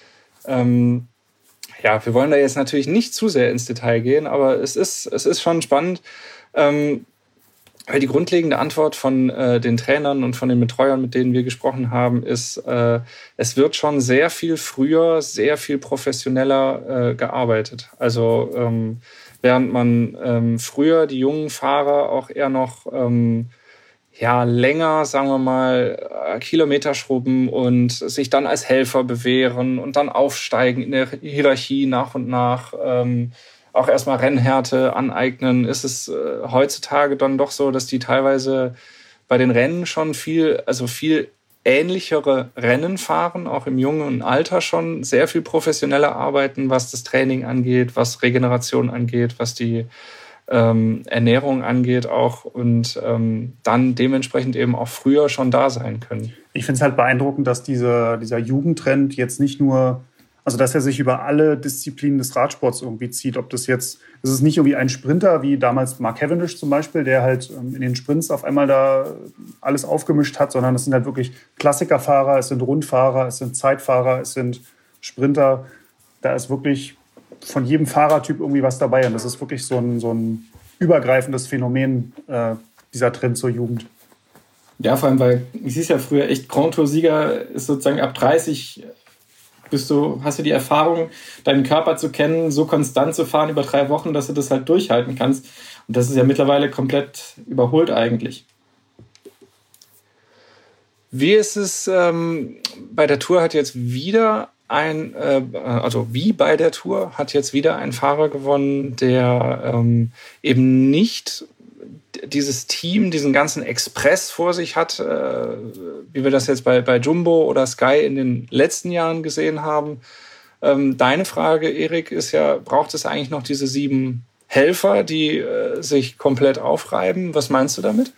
Wir wollen da jetzt natürlich nicht zu sehr ins Detail gehen, aber es ist schon spannend, weil die grundlegende Antwort von den Trainern und von den Betreuern, mit denen wir gesprochen haben, ist, es wird schon sehr viel früher, sehr viel professioneller gearbeitet. Also während man früher die jungen Fahrer auch eher noch länger, sagen wir mal, Kilometer schrubben und sich dann als Helfer bewähren und dann aufsteigen in der Hierarchie nach und nach, auch erstmal Rennhärte aneignen, ist es heutzutage dann doch so, dass die teilweise bei den Rennen schon viel ähnlichere Rennen fahren, auch im jungen Alter schon sehr viel professioneller arbeiten, was das Training angeht, was Regeneration angeht, was die Ernährung angeht auch und dann dementsprechend eben auch früher schon da sein können. Ich finde es halt beeindruckend, dass dieser Jugendtrend jetzt nicht nur, also dass er sich über alle Disziplinen des Radsports irgendwie zieht. Ob das ist nicht irgendwie ein Sprinter wie damals Mark Cavendish zum Beispiel, der halt in den Sprints auf einmal da alles aufgemischt hat, sondern es sind halt wirklich Klassikerfahrer, es sind Rundfahrer, es sind Zeitfahrer, es sind Sprinter. Da ist wirklich von jedem Fahrertyp irgendwie was dabei. Und das ist wirklich so ein übergreifendes Phänomen, dieser Trend zur Jugend. Ja, vor allem, weil ich sehe es ja früher echt, Grand Tour-Sieger ist sozusagen ab 30 hast du die Erfahrung, deinen Körper zu kennen, so konstant zu fahren über 3 Wochen, dass du das halt durchhalten kannst. Und das ist ja mittlerweile komplett überholt eigentlich. Wie ist es bei der Tour hat jetzt wieder ein Fahrer gewonnen, der eben nicht dieses Team, diesen ganzen Express vor sich hat, wie wir das jetzt bei Jumbo oder Sky in den letzten Jahren gesehen haben. Deine Frage, Erik, ist ja, braucht es eigentlich noch diese 7 Helfer, die sich komplett aufreiben? Was meinst du damit?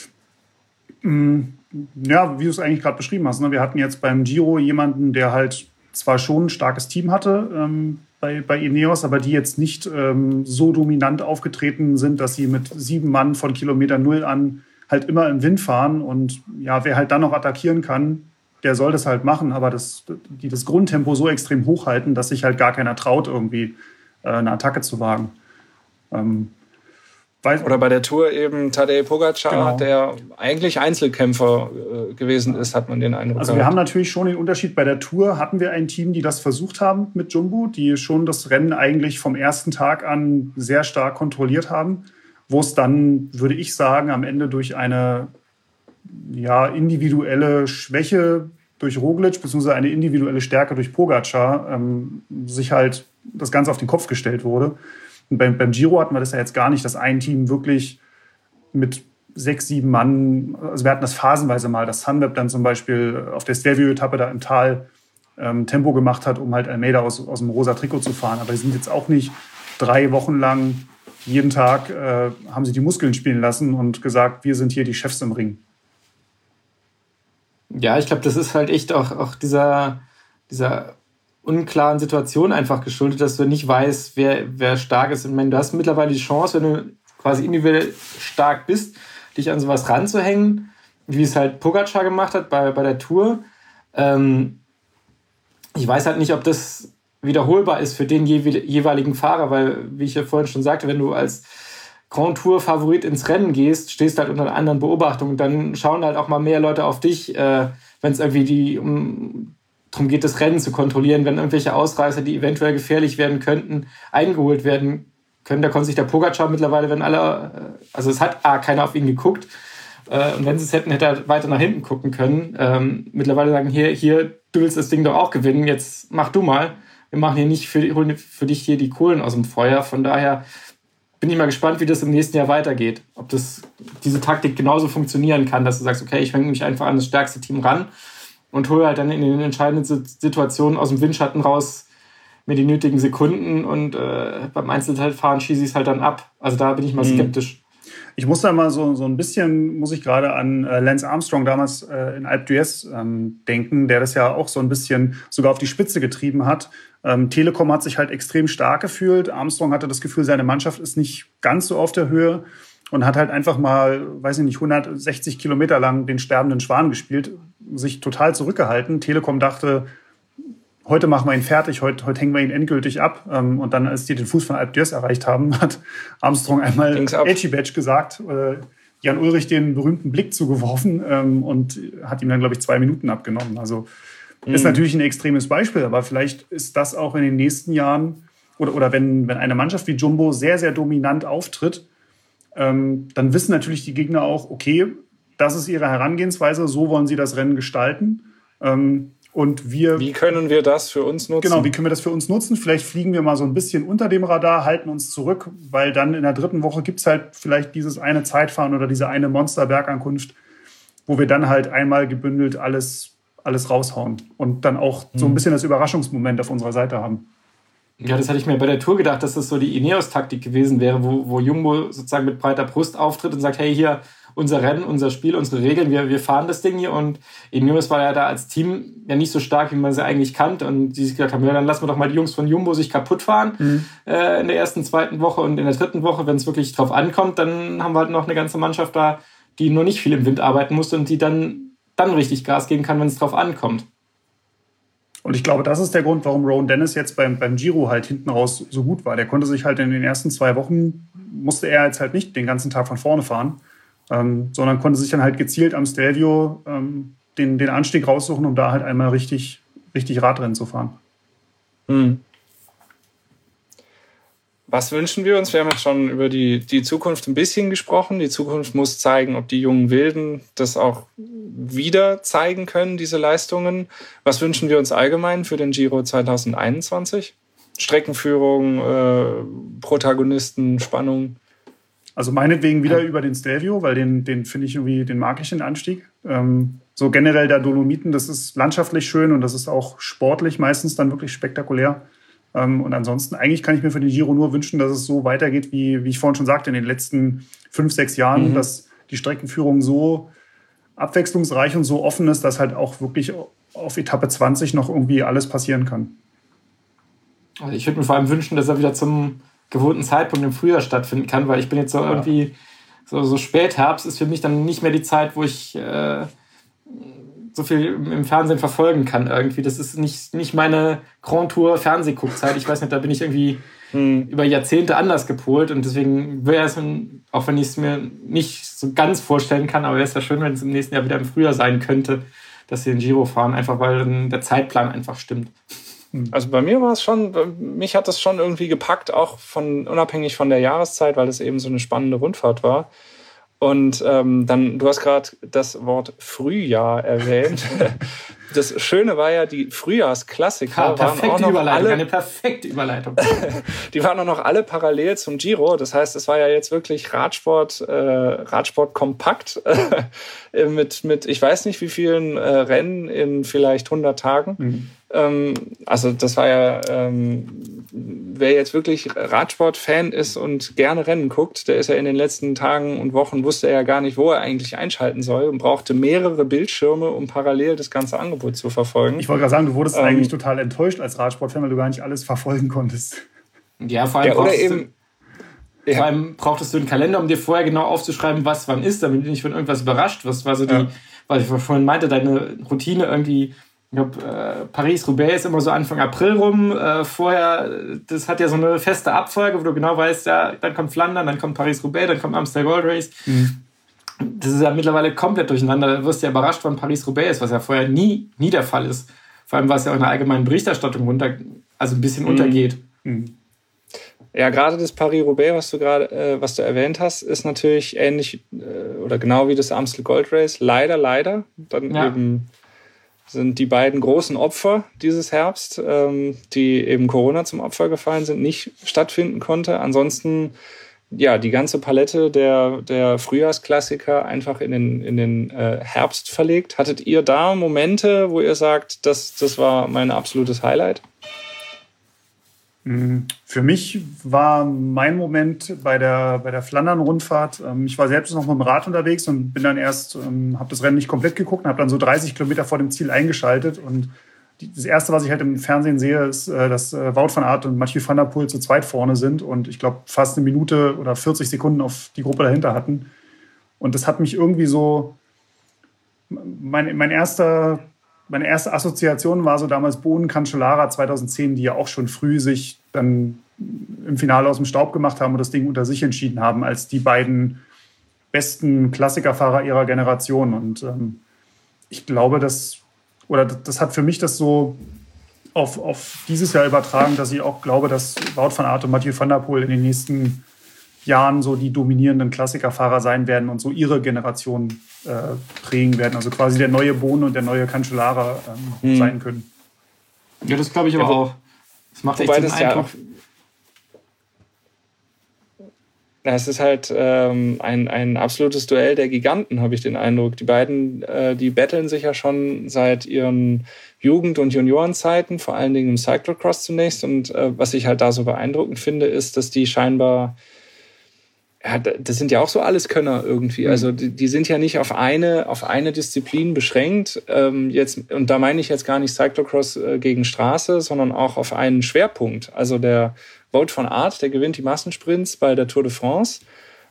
Ja, wie du es eigentlich gerade beschrieben hast. Ne? Wir hatten jetzt beim Giro jemanden, der halt zwar schon ein starkes Team hatte bei Ineos, aber die jetzt nicht so dominant aufgetreten sind, dass sie mit 7 Mann von Kilometer 0 an halt immer im Wind fahren. Und ja, wer halt dann noch attackieren kann, der soll das halt machen, aber die das Grundtempo so extrem hochhalten, dass sich halt gar keiner traut, irgendwie eine Attacke zu wagen. Oder bei der Tour eben Tadej Pogačar, genau, der eigentlich Einzelkämpfer gewesen ist, hat man den Eindruck. Also wir haben natürlich schon den Unterschied. Bei der Tour hatten wir ein Team, die das versucht haben mit Jumbo, die schon das Rennen eigentlich vom ersten Tag an sehr stark kontrolliert haben, wo es dann, würde ich sagen, am Ende durch eine individuelle Schwäche durch Roglic beziehungsweise eine individuelle Stärke durch Pogačar sich halt das Ganze auf den Kopf gestellt wurde. Und beim Giro hatten wir das ja jetzt gar nicht, dass ein Team wirklich mit 6, 7 Mann, also wir hatten das phasenweise mal, dass Sunweb dann zum Beispiel auf der Stelvio-Etappe da im Tal Tempo gemacht hat, um halt Almeida aus dem rosa Trikot zu fahren. Aber die sind jetzt auch nicht 3 Wochen lang, jeden Tag haben sie die Muskeln spielen lassen und gesagt, wir sind hier die Chefs im Ring. Ja, ich glaube, das ist halt echt auch dieser unklaren Situation einfach geschuldet, dass du nicht weißt, wer stark ist. Ich meine, du hast mittlerweile die Chance, wenn du quasi individuell stark bist, dich an sowas ranzuhängen, wie es halt Pogačar gemacht hat bei der Tour. Ich weiß halt nicht, ob das wiederholbar ist für den jeweiligen Fahrer, weil, wie ich ja vorhin schon sagte, wenn du als Grand Tour-Favorit ins Rennen gehst, stehst halt unter einer anderen Beobachtung und dann schauen halt auch mal mehr Leute auf dich, wenn es irgendwie darum geht, das Rennen zu kontrollieren, wenn irgendwelche Ausreißer, die eventuell gefährlich werden könnten, eingeholt werden können. Da konnte sich der Pogačar mittlerweile, wenn alle, also es hat keiner auf ihn geguckt, und wenn sie es hätten, hätte er weiter nach hinten gucken können. Mittlerweile sagen, hier, du willst das Ding doch auch gewinnen, jetzt mach du mal. Wir machen hier nicht holen für dich hier die Kohlen aus dem Feuer. Von daher bin ich mal gespannt, wie das im nächsten Jahr weitergeht. Ob diese Taktik genauso funktionieren kann, dass du sagst, okay, ich hänge mich einfach an das stärkste Team ran und hole halt dann in den entscheidenden Situationen aus dem Windschatten raus mir die nötigen Sekunden und beim Einzelfahren schieße ich es halt dann ab. Also da bin ich mal skeptisch. Ich muss da mal so ein bisschen, muss ich gerade an Lance Armstrong damals in Alpe d'Huez denken, der das ja auch so ein bisschen sogar auf die Spitze getrieben hat. Telekom hat sich halt extrem stark gefühlt. Armstrong hatte das Gefühl, seine Mannschaft ist nicht ganz so auf der Höhe und hat halt einfach mal, weiß ich nicht, 160 Kilometer lang den sterbenden Schwan gespielt, sich total zurückgehalten. Telekom dachte, heute machen wir ihn fertig, heute hängen wir ihn endgültig ab. Und dann, als die den Fuß von Alpe d'Huez erreicht haben, hat Armstrong einmal Edgy-Badge gesagt, Jan Ullrich den berühmten Blick zugeworfen und hat ihm dann, glaube ich, 2 Minuten abgenommen. Also ist natürlich ein extremes Beispiel, aber vielleicht ist das auch in den nächsten Jahren, oder wenn eine Mannschaft wie Jumbo sehr, sehr dominant auftritt, dann wissen natürlich die Gegner auch, okay, das ist ihre Herangehensweise, so wollen sie das Rennen gestalten. Wie können wir das für uns nutzen? Genau, wie können wir das für uns nutzen? Vielleicht fliegen wir mal so ein bisschen unter dem Radar, halten uns zurück, weil dann in der 3. Woche gibt es halt vielleicht dieses eine Zeitfahren oder diese eine Monsterbergankunft, wo wir dann halt einmal gebündelt alles raushauen und dann auch so ein bisschen das Überraschungsmoment auf unserer Seite haben. Ja, das hatte ich mir bei der Tour gedacht, dass das so die Ineos-Taktik gewesen wäre, wo Jumbo sozusagen mit breiter Brust auftritt und sagt, hey, hier, unser Rennen, unser Spiel, unsere Regeln, wir fahren das Ding hier. Und Ineos war ja da als Team ja nicht so stark, wie man sie eigentlich kannte. Und die sich gesagt haben, ja, dann lassen wir doch mal die Jungs von Jumbo sich kaputt fahren in der ersten, 2. Woche und in der 3. Woche, wenn es wirklich drauf ankommt, dann haben wir halt noch eine ganze Mannschaft da, die nur nicht viel im Wind arbeiten musste und die dann richtig Gas geben kann, wenn es drauf ankommt. Und ich glaube, das ist der Grund, warum Rowan Dennis jetzt beim Giro halt hinten raus so gut war. Der konnte sich halt in den ersten 2 Wochen, musste er jetzt halt nicht den ganzen Tag von vorne fahren, sondern konnte sich dann halt gezielt am Stelvio den Anstieg raussuchen, um da halt einmal richtig Radrennen zu fahren. Was wünschen wir uns? Wir haben jetzt schon über die Zukunft ein bisschen gesprochen. Die Zukunft muss zeigen, ob die jungen Wilden das auch wieder zeigen können, diese Leistungen. Was wünschen wir uns allgemein für den Giro 2021? Streckenführung, Protagonisten, Spannung? Also meinetwegen wieder über den Stelvio, weil den finde ich irgendwie, den mag ich, den Anstieg. So generell der Dolomiten, das ist landschaftlich schön und das ist auch sportlich meistens dann wirklich spektakulär. Und ansonsten, eigentlich kann ich mir für den Giro nur wünschen, dass es so weitergeht, wie ich vorhin schon sagte, in den letzten 5, 6 Jahren, dass die Streckenführung so abwechslungsreich und so offen ist, dass halt auch wirklich auf Etappe 20 noch irgendwie alles passieren kann. Also ich würde mir vor allem wünschen, dass er wieder zum gewohnten Zeitpunkt im Frühjahr stattfinden kann, weil ich bin jetzt so irgendwie, so Spätherbst ist für mich dann nicht mehr die Zeit, wo ich so viel im Fernsehen verfolgen kann irgendwie. Das ist nicht meine Grand Tour Fernsehguckzeit. Ich weiß nicht, da bin ich irgendwie über Jahrzehnte anders gepolt und deswegen wäre es, auch wenn ich es mir nicht so ganz vorstellen kann, aber wäre es ja schön, wenn es im nächsten Jahr wieder im Frühjahr sein könnte, dass sie den Giro fahren, einfach weil dann der Zeitplan einfach stimmt. Also bei mir war es schon, mich hat das schon irgendwie gepackt, auch unabhängig von der Jahreszeit, weil das eben so eine spannende Rundfahrt war. Und dann, du hast gerade das Wort Frühjahr erwähnt. Das Schöne war ja, die Frühjahrsklassiker waren auch noch alle... Eine perfekte Überleitung. Die waren auch noch alle parallel zum Giro. Das heißt, es war ja jetzt wirklich Radsport kompakt mit ich weiß nicht wie vielen Rennen in vielleicht 100 Tagen. Also das war ja, wer jetzt wirklich Radsport-Fan ist und gerne Rennen guckt, der ist ja in den letzten Tagen und Wochen, wusste er ja gar nicht, wo er eigentlich einschalten soll und brauchte mehrere Bildschirme, um parallel das ganze Angebot zu verfolgen. Ich wollte gerade sagen, du wurdest eigentlich total enttäuscht als Radsport-Fan, weil du gar nicht alles verfolgen konntest. Ja, vor allem brauchtest du einen Kalender, um dir vorher genau aufzuschreiben, was wann ist, damit du nicht von irgendwas überrascht wirst. War so weil ich vorhin meinte, deine Routine irgendwie. Ich glaube, Paris-Roubaix ist immer so Anfang April rum. Vorher, das hat ja so eine feste Abfolge, wo du genau weißt, ja, dann kommt Flandern, dann kommt Paris-Roubaix, dann kommt Amstel Gold Race. Das ist ja mittlerweile komplett durcheinander. Da wirst du ja überrascht, wann Paris-Roubaix ist, was ja vorher nie der Fall ist. Vor allem, was ja auch in der allgemeinen Berichterstattung ein bisschen untergeht. Ja, gerade das Paris-Roubaix, was du erwähnt hast, ist natürlich ähnlich oder genau wie das Amstel Gold Race. Leider. Dann eben sind die beiden großen Opfer dieses Herbst, die eben Corona zum Opfer gefallen sind, nicht stattfinden konnte. Ansonsten, ja, die ganze Palette der Frühjahrsklassiker einfach in den Herbst verlegt. Hattet ihr da Momente, wo ihr sagt, das war mein absolutes Highlight? Für mich war mein Moment bei der Flandern-Rundfahrt, ich war selbst noch mit dem Rad unterwegs und bin dann erst, habe das Rennen nicht komplett geguckt und habe dann so 30 Kilometer vor dem Ziel eingeschaltet. Und das Erste, was ich halt im Fernsehen sehe, ist, dass Wout van Aert und Mathieu van der Poel zu zweit vorne sind und ich glaube fast eine Minute oder 40 Sekunden auf die Gruppe dahinter hatten. Und das hat mich irgendwie so, meine erste Assoziation war so damals Bohn Cancellara 2010, die ja auch schon früh sich dann im Finale aus dem Staub gemacht haben und das Ding unter sich entschieden haben, als die beiden besten Klassikerfahrer ihrer Generation. Und ich glaube, das hat für mich das so auf dieses Jahr übertragen, dass ich auch glaube, dass Wout van Aert und Mathieu van der Poel in den nächsten Jahren so die dominierenden Klassikerfahrer sein werden und so ihre Generation prägen werden. Also quasi der neue Bohn und der neue Cancellara sein können. Ja, das glaube ich aber auch. Das macht echt den Eindruck. Ja, es ist halt ein absolutes Duell der Giganten, habe ich den Eindruck. Die beiden, die battlen sich ja schon seit ihren Jugend- und Juniorenzeiten, vor allen Dingen im Cyclocross zunächst. Und was ich halt da so beeindruckend finde, ist, dass die scheinbar... Ja, das sind ja auch so Alleskönner irgendwie. Also die sind ja nicht auf eine Disziplin beschränkt. Und da meine ich jetzt gar nicht Cyclocross gegen Straße, sondern auch auf einen Schwerpunkt. Also der Wout van Aert, der gewinnt die Massensprints bei der Tour de France.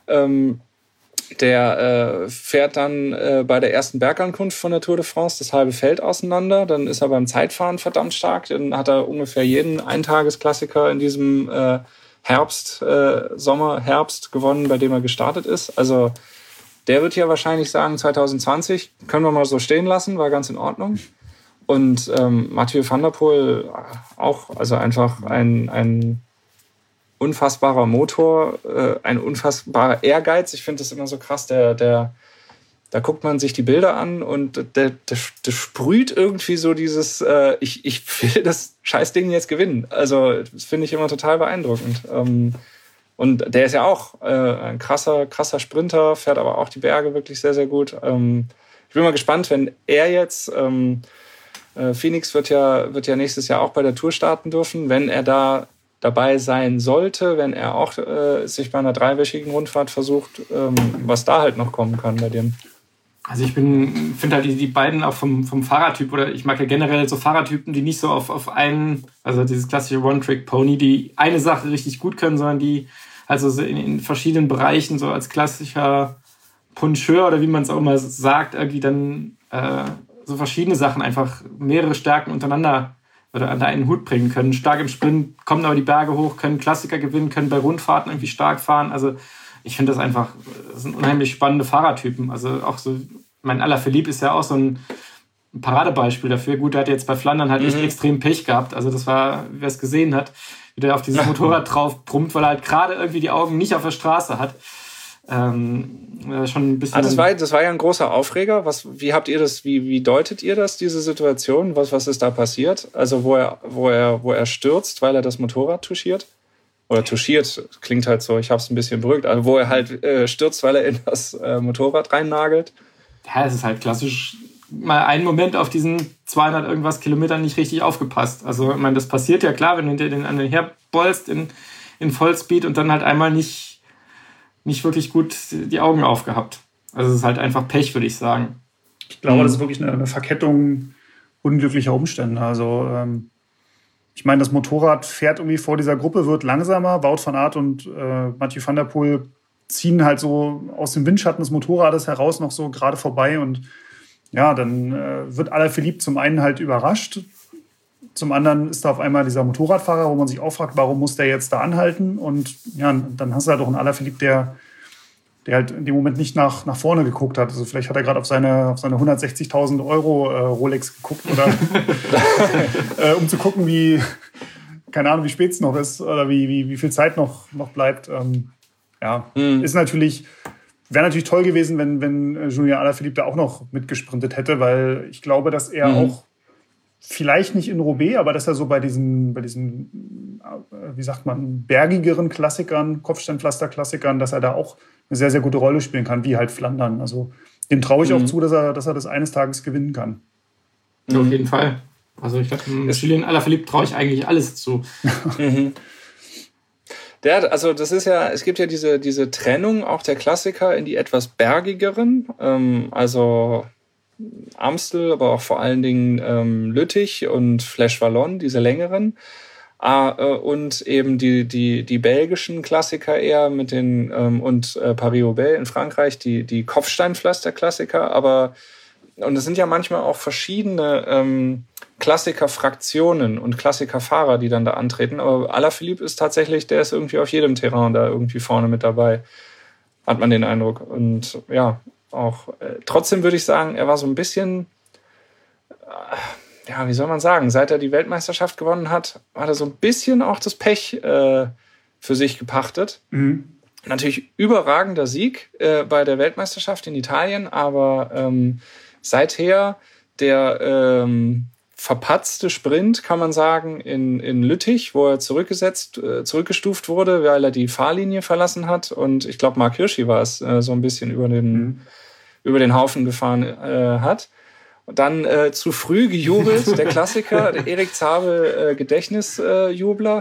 Der fährt dann bei der ersten Bergankunft von der Tour de France das halbe Feld auseinander. Dann ist er beim Zeitfahren verdammt stark. Dann hat er ungefähr jeden Eintagesklassiker in diesem Herbst gewonnen, bei dem er gestartet ist. Also der wird ja wahrscheinlich sagen, 2020 können wir mal so stehen lassen, war ganz in Ordnung. Und Mathieu van der Poel auch, also einfach ein unfassbarer Motor, ein unfassbarer Ehrgeiz. Ich finde das immer so krass, da guckt man sich die Bilder an und der sprüht irgendwie so dieses, ich will das Scheißding jetzt gewinnen. Also das finde ich immer total beeindruckend. Und der ist ja auch ein krasser Sprinter, fährt aber auch die Berge wirklich sehr, sehr gut. Ich bin mal gespannt, wenn er jetzt, Phoenix wird ja nächstes Jahr auch bei der Tour starten dürfen, wenn er da dabei sein sollte, wenn er auch sich bei einer 3-wöchigen Rundfahrt versucht, was da halt noch kommen kann bei dem. Also ich finde halt die beiden auch vom Fahrertyp, oder ich mag ja generell so Fahrertypen, die nicht so auf einen, also dieses klassische One-Trick-Pony, die eine Sache richtig gut können, sondern die also so in verschiedenen Bereichen so als klassischer Puncheur oder wie man es auch immer sagt, irgendwie dann so verschiedene Sachen, einfach mehrere Stärken untereinander oder an einen Hut bringen können. Stark im Sprint, kommen aber die Berge hoch, können Klassiker gewinnen, können bei Rundfahrten irgendwie stark fahren. Also ich finde das sind unheimlich spannende Fahrertypen. Also auch so, mein Alaphilippe ist ja auch so ein Paradebeispiel dafür. Gut, er hat jetzt bei Flandern halt echt extrem Pech gehabt. Also das war, wer es gesehen hat, wie der auf dieses Motorrad drauf brummt, weil er halt gerade irgendwie die Augen nicht auf der Straße hat. Schon ein bisschen. Das war ja ein großer Aufreger. Wie deutet ihr das, diese Situation? Was ist da passiert? Also wo er stürzt, weil er das Motorrad touchiert? Oder touchiert, klingt halt so, ich habe es ein bisschen beruhigt. Also wo er halt stürzt, weil er in das Motorrad reinnagelt. Ja, es ist halt klassisch, mal einen Moment auf diesen 200 irgendwas Kilometern nicht richtig aufgepasst. Also ich meine, das passiert ja klar, wenn du den an den herbolst in Vollspeed und dann halt einmal nicht wirklich gut die Augen aufgehabt. Also es ist halt einfach Pech, würde ich sagen. Ich glaube, das ist wirklich eine Verkettung unglücklicher Umstände. Also ich meine, das Motorrad fährt irgendwie vor dieser Gruppe, wird langsamer. Wout van Aert und Mathieu van der Poel ziehen halt so aus dem Windschatten des Motorrades heraus noch so gerade vorbei. Und ja, dann wird Alaphilippe zum einen halt überrascht. Zum anderen ist da auf einmal dieser Motorradfahrer, wo man sich auch fragt, warum muss der jetzt da anhalten? Und ja, dann hast du halt auch einen Alaphilippe, der halt in dem Moment nicht nach vorne geguckt hat. Also vielleicht hat er gerade auf seine 160.000 Euro Rolex geguckt oder um zu gucken, keine Ahnung, wie spät es noch ist oder wie viel Zeit noch bleibt. Wäre natürlich toll gewesen, wenn Julien Alaphilippe da auch noch mitgesprintet hätte, weil ich glaube, dass er auch vielleicht nicht in Roubaix, aber dass er so bei diesen, wie sagt man, bergigeren Klassikern, Kopfsteinpflaster-Klassikern, dass er da auch eine sehr, sehr gute Rolle spielen kann, wie halt Flandern. Also dem traue ich auch zu, dass er das eines Tages gewinnen kann. Ja, auf jeden Fall. Also ich glaube, Julien Alaphilippe traue ich eigentlich alles zu. Das ist ja, es gibt ja diese Trennung auch der Klassiker in die etwas bergigeren, also Amstel, aber auch vor allen Dingen Lüttich und Flèche Wallonne, diese längeren. Und eben die belgischen Klassiker eher mit den und Paris-Roubaix in Frankreich, die Kopfsteinpflaster-Klassiker, und es sind ja manchmal auch verschiedene Klassikerfraktionen und Klassikerfahrer, die dann da antreten. Aber Alaphilippe ist tatsächlich, der ist irgendwie auf jedem Terrain da irgendwie vorne mit dabei, hat man den Eindruck. Und ja, auch trotzdem würde ich sagen, er war so ein bisschen, wie soll man sagen, seit er die Weltmeisterschaft gewonnen hat, hat er so ein bisschen auch das Pech für sich gepachtet. Natürlich überragender Sieg bei der Weltmeisterschaft in Italien, aber seither der verpatzte Sprint, kann man sagen, in Lüttich, wo er zurückgestuft wurde, weil er die Fahrlinie verlassen hat. Und ich glaube, Mark Hirschi war es, so ein bisschen über den Haufen gefahren hat. Und dann zu früh gejubelt, der Klassiker, der Erik Zabel Gedächtnisjubler,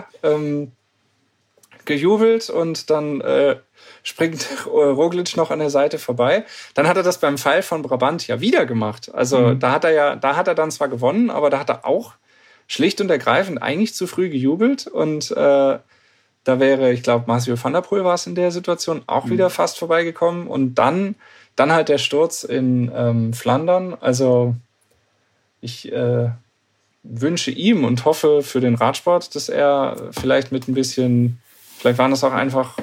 gejubelt und dann springt Roglic noch an der Seite vorbei. Dann hat er das beim Pfeil von Brabant ja wieder gemacht. Also da hat er dann zwar gewonnen, aber da hat er auch schlicht und ergreifend eigentlich zu früh gejubelt. Und da wäre, ich glaube, Mathieu van der Poel war es in der Situation auch wieder fast vorbeigekommen. Und dann halt der Sturz in Flandern. Also ich wünsche ihm und hoffe für den Radsport, dass er vielleicht vielleicht waren das auch einfach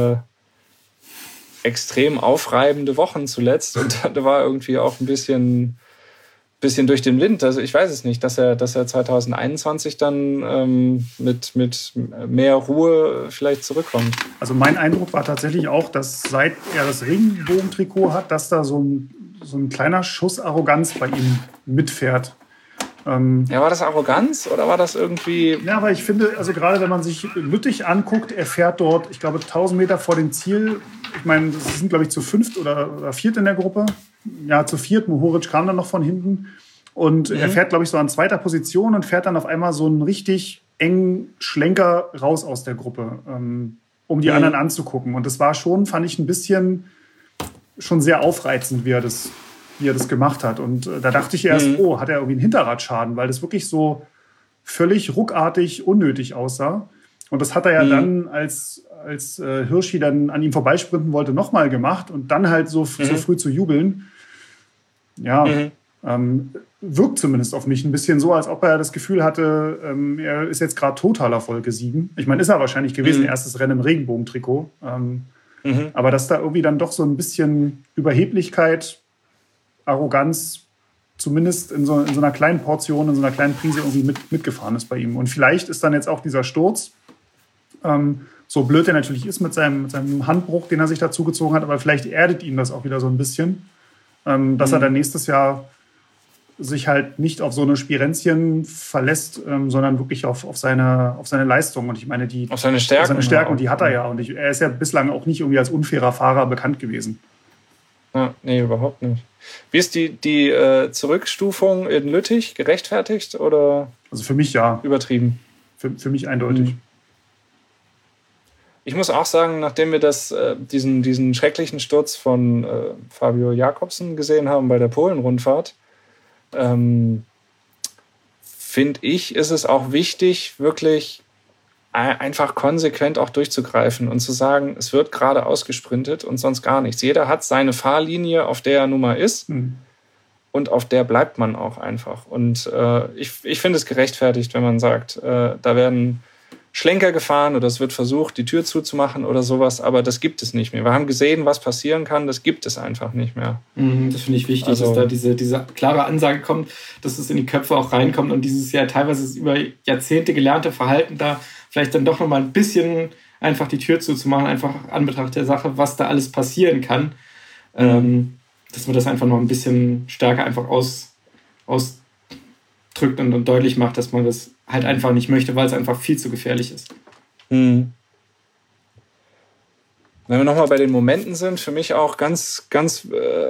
extrem aufreibende Wochen zuletzt und da war irgendwie auch ein bisschen durch den Wind. Also ich weiß es nicht, dass er 2021 dann mit mehr Ruhe vielleicht zurückkommt. Also mein Eindruck war tatsächlich auch, dass seit er das Regenbogentrikot hat, dass da so ein kleiner Schuss Arroganz bei ihm mitfährt. War das Arroganz oder war das irgendwie... Ja, aber ich finde, also gerade wenn man sich Lüttich anguckt, er fährt dort, ich glaube, 1000 Meter vor dem Ziel. Ich meine, das sind, glaube ich, zu 5. oder 4. in der Gruppe. Ja, zu 4. Mohoric kam dann noch von hinten. Und er fährt, glaube ich, so an 2. Position und fährt dann auf einmal so einen richtig engen Schlenker raus aus der Gruppe, um die anderen anzugucken. Und das war schon, fand ich, ein bisschen schon sehr aufreizend, wie er das gemacht hat. Und da dachte ich erst, hat er irgendwie einen Hinterradschaden, weil das wirklich so völlig ruckartig unnötig aussah. Und das hat er ja dann, als Hirschi dann an ihm vorbeisprinten wollte, nochmal gemacht und dann halt so früh zu jubeln. Ja, wirkt zumindest auf mich ein bisschen so, als ob er das Gefühl hatte, er ist jetzt gerade totaler Folgesiegen. Ich meine, ist er wahrscheinlich gewesen, erstes Rennen im Regenbogentrikot. Aber dass da irgendwie dann doch so ein bisschen Überheblichkeit, Arroganz, zumindest in so einer kleinen Portion, in so einer kleinen Prise irgendwie mitgefahren ist bei ihm. Und vielleicht ist dann jetzt auch dieser Sturz So blöd er natürlich ist mit seinem Handbruch, den er sich dazu gezogen hat, aber vielleicht erdet ihn das auch wieder so ein bisschen, dass er dann nächstes Jahr sich halt nicht auf so eine Spirenzchen verlässt, sondern wirklich auf seine Leistung. Und ich meine, auf seine Stärken. Auf seine Stärken, die hat er ja. Und er ist ja bislang auch nicht irgendwie als unfairer Fahrer bekannt gewesen. Ja, nee, überhaupt nicht. Wie ist die Zurückstufung in Lüttich gerechtfertigt oder? Also für mich ja. Übertrieben? Für mich eindeutig. Ich muss auch sagen, nachdem wir diesen schrecklichen Sturz von Fabio Jakobsen gesehen haben bei der Polen-Rundfahrt, finde ich, ist es auch wichtig, wirklich einfach konsequent auch durchzugreifen und zu sagen, es wird gerade ausgesprintet und sonst gar nichts. Jeder hat seine Fahrlinie, auf der er nun mal ist, und auf der bleibt man auch einfach. Und ich finde es gerechtfertigt, wenn man sagt, da werden Schlenker gefahren oder es wird versucht, die Tür zuzumachen oder sowas, aber das gibt es nicht mehr. Wir haben gesehen, was passieren kann, das gibt es einfach nicht mehr. Das finde ich wichtig, dass da diese klare Ansage kommt, dass es in die Köpfe auch reinkommt und dieses ja teilweise über Jahrzehnte gelernte Verhalten da vielleicht dann doch nochmal ein bisschen einfach die Tür zuzumachen, einfach an Betracht der Sache, was da alles passieren kann, dass man das einfach noch ein bisschen stärker einfach ausdrückt und deutlich macht, dass man das halt einfach nicht möchte, weil es einfach viel zu gefährlich ist. Wenn wir nochmal bei den Momenten sind, für mich auch ganz, ganz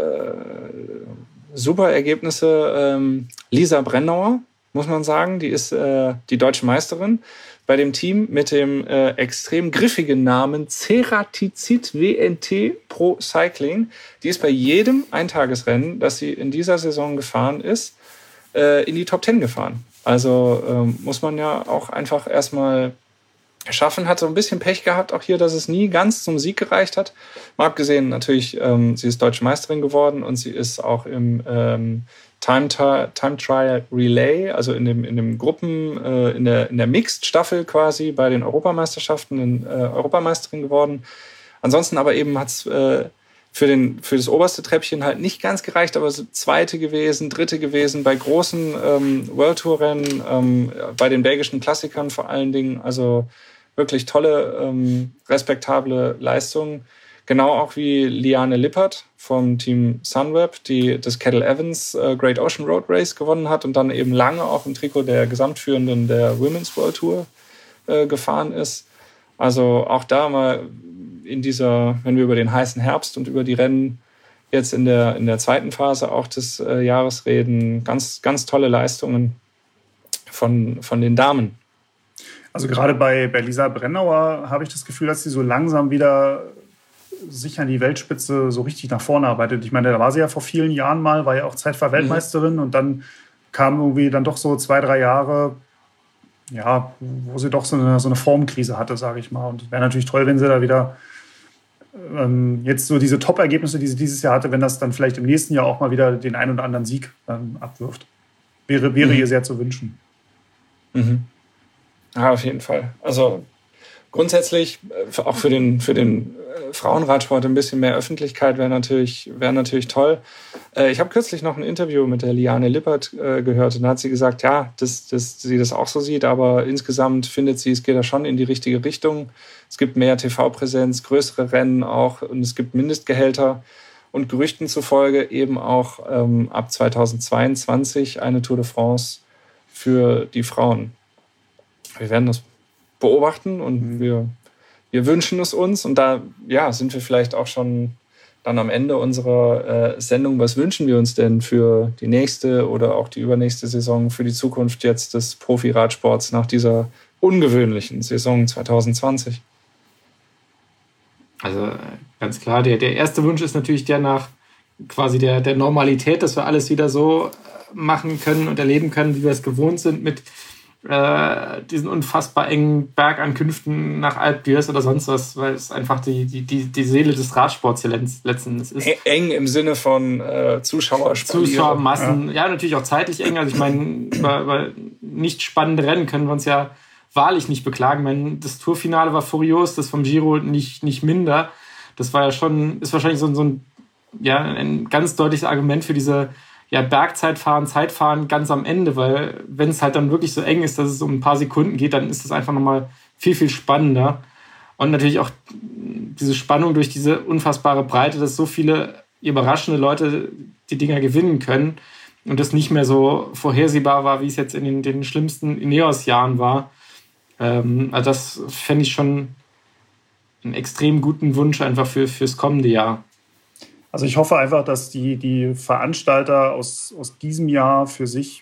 super Ergebnisse. Lisa Brennauer, muss man sagen, die ist die deutsche Meisterin bei dem Team mit dem extrem griffigen Namen Ceratizid WNT Pro Cycling. Die ist bei jedem Eintagesrennen, das sie in dieser Saison gefahren ist, in die Top 10 gefahren. Also muss man ja auch einfach erstmal schaffen. Hat so ein bisschen Pech gehabt, auch hier, dass es nie ganz zum Sieg gereicht hat. Mal abgesehen, natürlich, sie ist Deutsche Meisterin geworden und sie ist auch im Time Trial Relay, also in dem Gruppen, in der Mixed-Staffel quasi bei den Europameisterschaften Europameisterin geworden. Ansonsten aber eben hat es für das oberste Treppchen halt nicht ganz gereicht, aber so zweite gewesen, dritte gewesen, bei großen World Tour Rennen, bei den belgischen Klassikern vor allen Dingen, also wirklich tolle, respektable Leistungen. Genau auch wie Liane Lippert vom Team Sunweb, die das Cadel Evans Great Ocean Road Race gewonnen hat und dann eben lange auch im Trikot der Gesamtführenden der Women's World Tour gefahren ist. Also auch da mal wenn wir über den heißen Herbst und über die Rennen jetzt in der zweiten Phase auch des Jahres reden, ganz, ganz tolle Leistungen von den Damen. Also gerade bei Lisa Brennauer habe ich das Gefühl, dass sie so langsam wieder sich an die Weltspitze so richtig nach vorne arbeitet. Ich meine, da war sie ja vor vielen Jahren mal, war ja auch Zeitfahr-Weltmeisterin und dann kam irgendwie dann doch so 2-3 Jahre, ja, wo sie doch so eine Formkrise hatte, sage ich mal. Und wäre natürlich toll, wenn sie da wieder jetzt so diese Top-Ergebnisse, die sie dieses Jahr hatte, wenn das dann vielleicht im nächsten Jahr auch mal wieder den einen oder anderen Sieg abwirft. Wäre ihr sehr zu wünschen. Ja, auf jeden Fall. Also grundsätzlich auch für den Frauenradsport ein bisschen mehr Öffentlichkeit wäre natürlich toll. Ich habe kürzlich noch ein Interview mit der Liane Lippert gehört und da hat sie gesagt, ja, dass sie das auch so sieht, aber insgesamt findet sie, es geht da schon in die richtige Richtung. Es gibt mehr TV-Präsenz, größere Rennen auch und es gibt Mindestgehälter und Gerüchten zufolge eben auch ab 2022 eine Tour de France für die Frauen. Wir werden das beobachten und wir wünschen es uns. Und da sind wir vielleicht auch schon dann am Ende unserer Sendung. Was wünschen wir uns denn für die nächste oder auch die übernächste Saison, für die Zukunft jetzt des Profi-Radsports nach dieser ungewöhnlichen Saison 2020? Also ganz klar, der erste Wunsch ist natürlich der nach quasi der Normalität, dass wir alles wieder so machen können und erleben können, wie wir es gewohnt sind mit diesen unfassbar engen Bergankünften nach Alpe d'Huez oder sonst was, weil es einfach die Seele des Radsports hier letzten ist. Eng im Sinne von Zuschauermassen, ja, natürlich auch zeitlich eng. Also ich meine, über nicht spannende Rennen können wir uns ja wahrlich nicht beklagen. Ich meine, das Tourfinale war furios, das vom Giro nicht minder. Das war ja schon, ist wahrscheinlich so ein ganz deutliches Argument für diese Zeitfahren ganz am Ende, weil wenn es halt dann wirklich so eng ist, dass es um ein paar Sekunden geht, dann ist das einfach nochmal viel, viel spannender. Und natürlich auch diese Spannung durch diese unfassbare Breite, dass so viele überraschende Leute die Dinger gewinnen können und das nicht mehr so vorhersehbar war, wie es jetzt in den schlimmsten Ineos-Jahren war. Also das fände ich schon einen extrem guten Wunsch einfach fürs kommende Jahr. Also ich hoffe einfach, dass die Veranstalter aus diesem Jahr für sich,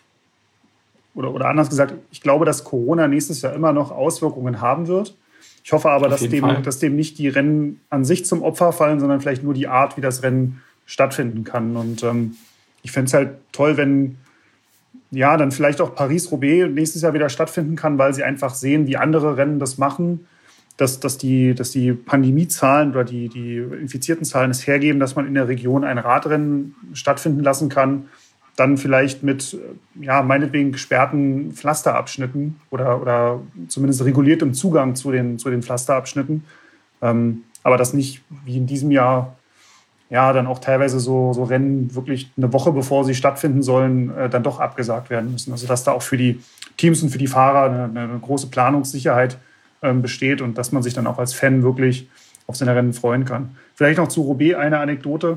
oder anders gesagt, ich glaube, dass Corona nächstes Jahr immer noch Auswirkungen haben wird. Ich hoffe aber, dass dem nicht die Rennen an sich zum Opfer fallen, sondern vielleicht nur die Art, wie das Rennen stattfinden kann. Und ich fände es halt toll, wenn dann vielleicht auch Paris-Roubaix nächstes Jahr wieder stattfinden kann, weil sie einfach sehen, wie andere Rennen das machen, dass die Pandemiezahlen oder die infizierten Zahlen es hergeben, dass man in der Region ein Radrennen stattfinden lassen kann. Dann vielleicht mit, meinetwegen gesperrten Pflasterabschnitten oder zumindest reguliertem Zugang zu den Pflasterabschnitten. Aber das nicht wie in diesem Jahr, dann auch teilweise so Rennen wirklich eine Woche bevor sie stattfinden sollen, dann doch abgesagt werden müssen. Also dass da auch für die Teams und für die Fahrer eine große Planungssicherheit besteht und dass man sich dann auch als Fan wirklich auf seine Rennen freuen kann. Vielleicht noch zu Roubaix eine Anekdote.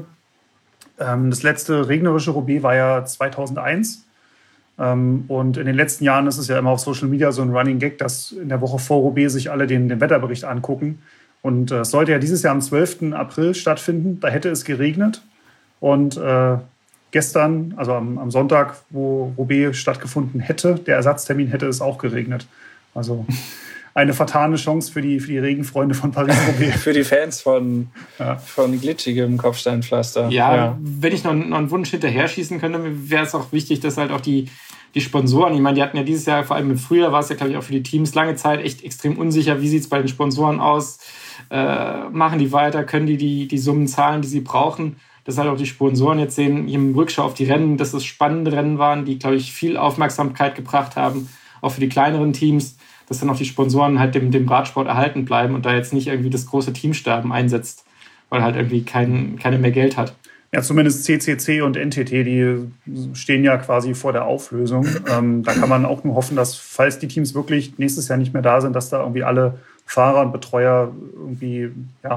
Das letzte regnerische Roubaix war ja 2001. Und in den letzten Jahren ist es ja immer auf Social Media so ein Running Gag, dass in der Woche vor Roubaix sich alle den Wetterbericht angucken. Und es sollte ja dieses Jahr am 12. April stattfinden. Da hätte es geregnet. Und gestern, also am Sonntag, wo Roubaix stattgefunden hätte, der Ersatztermin, hätte es auch geregnet. Also eine vertane Chance für die Regenfreunde von Paris-Roubaix. Für die Fans von glitschigem Kopfsteinpflaster. Ja, wenn ich noch einen Wunsch hinterher schießen könnte, wäre es auch wichtig, dass halt auch die Sponsoren, ich meine, die hatten ja dieses Jahr, vor allem im Frühjahr, war es ja, glaube ich, auch für die Teams lange Zeit echt extrem unsicher. Wie sieht es bei den Sponsoren aus? Machen die weiter? Können die Summen zahlen, die sie brauchen? Dass halt auch die Sponsoren jetzt sehen, hier im Rückschau auf die Rennen, dass es spannende Rennen waren, die, glaube ich, viel Aufmerksamkeit gebracht haben, auch für die kleineren Teams, dass dann auch die Sponsoren halt dem Radsport erhalten bleiben und da jetzt nicht irgendwie das große Teamsterben einsetzt, weil halt irgendwie keiner mehr Geld hat. Ja, zumindest CCC und NTT, die stehen ja quasi vor der Auflösung. Da kann man auch nur hoffen, dass, falls die Teams wirklich nächstes Jahr nicht mehr da sind, dass da irgendwie alle Fahrer und Betreuer irgendwie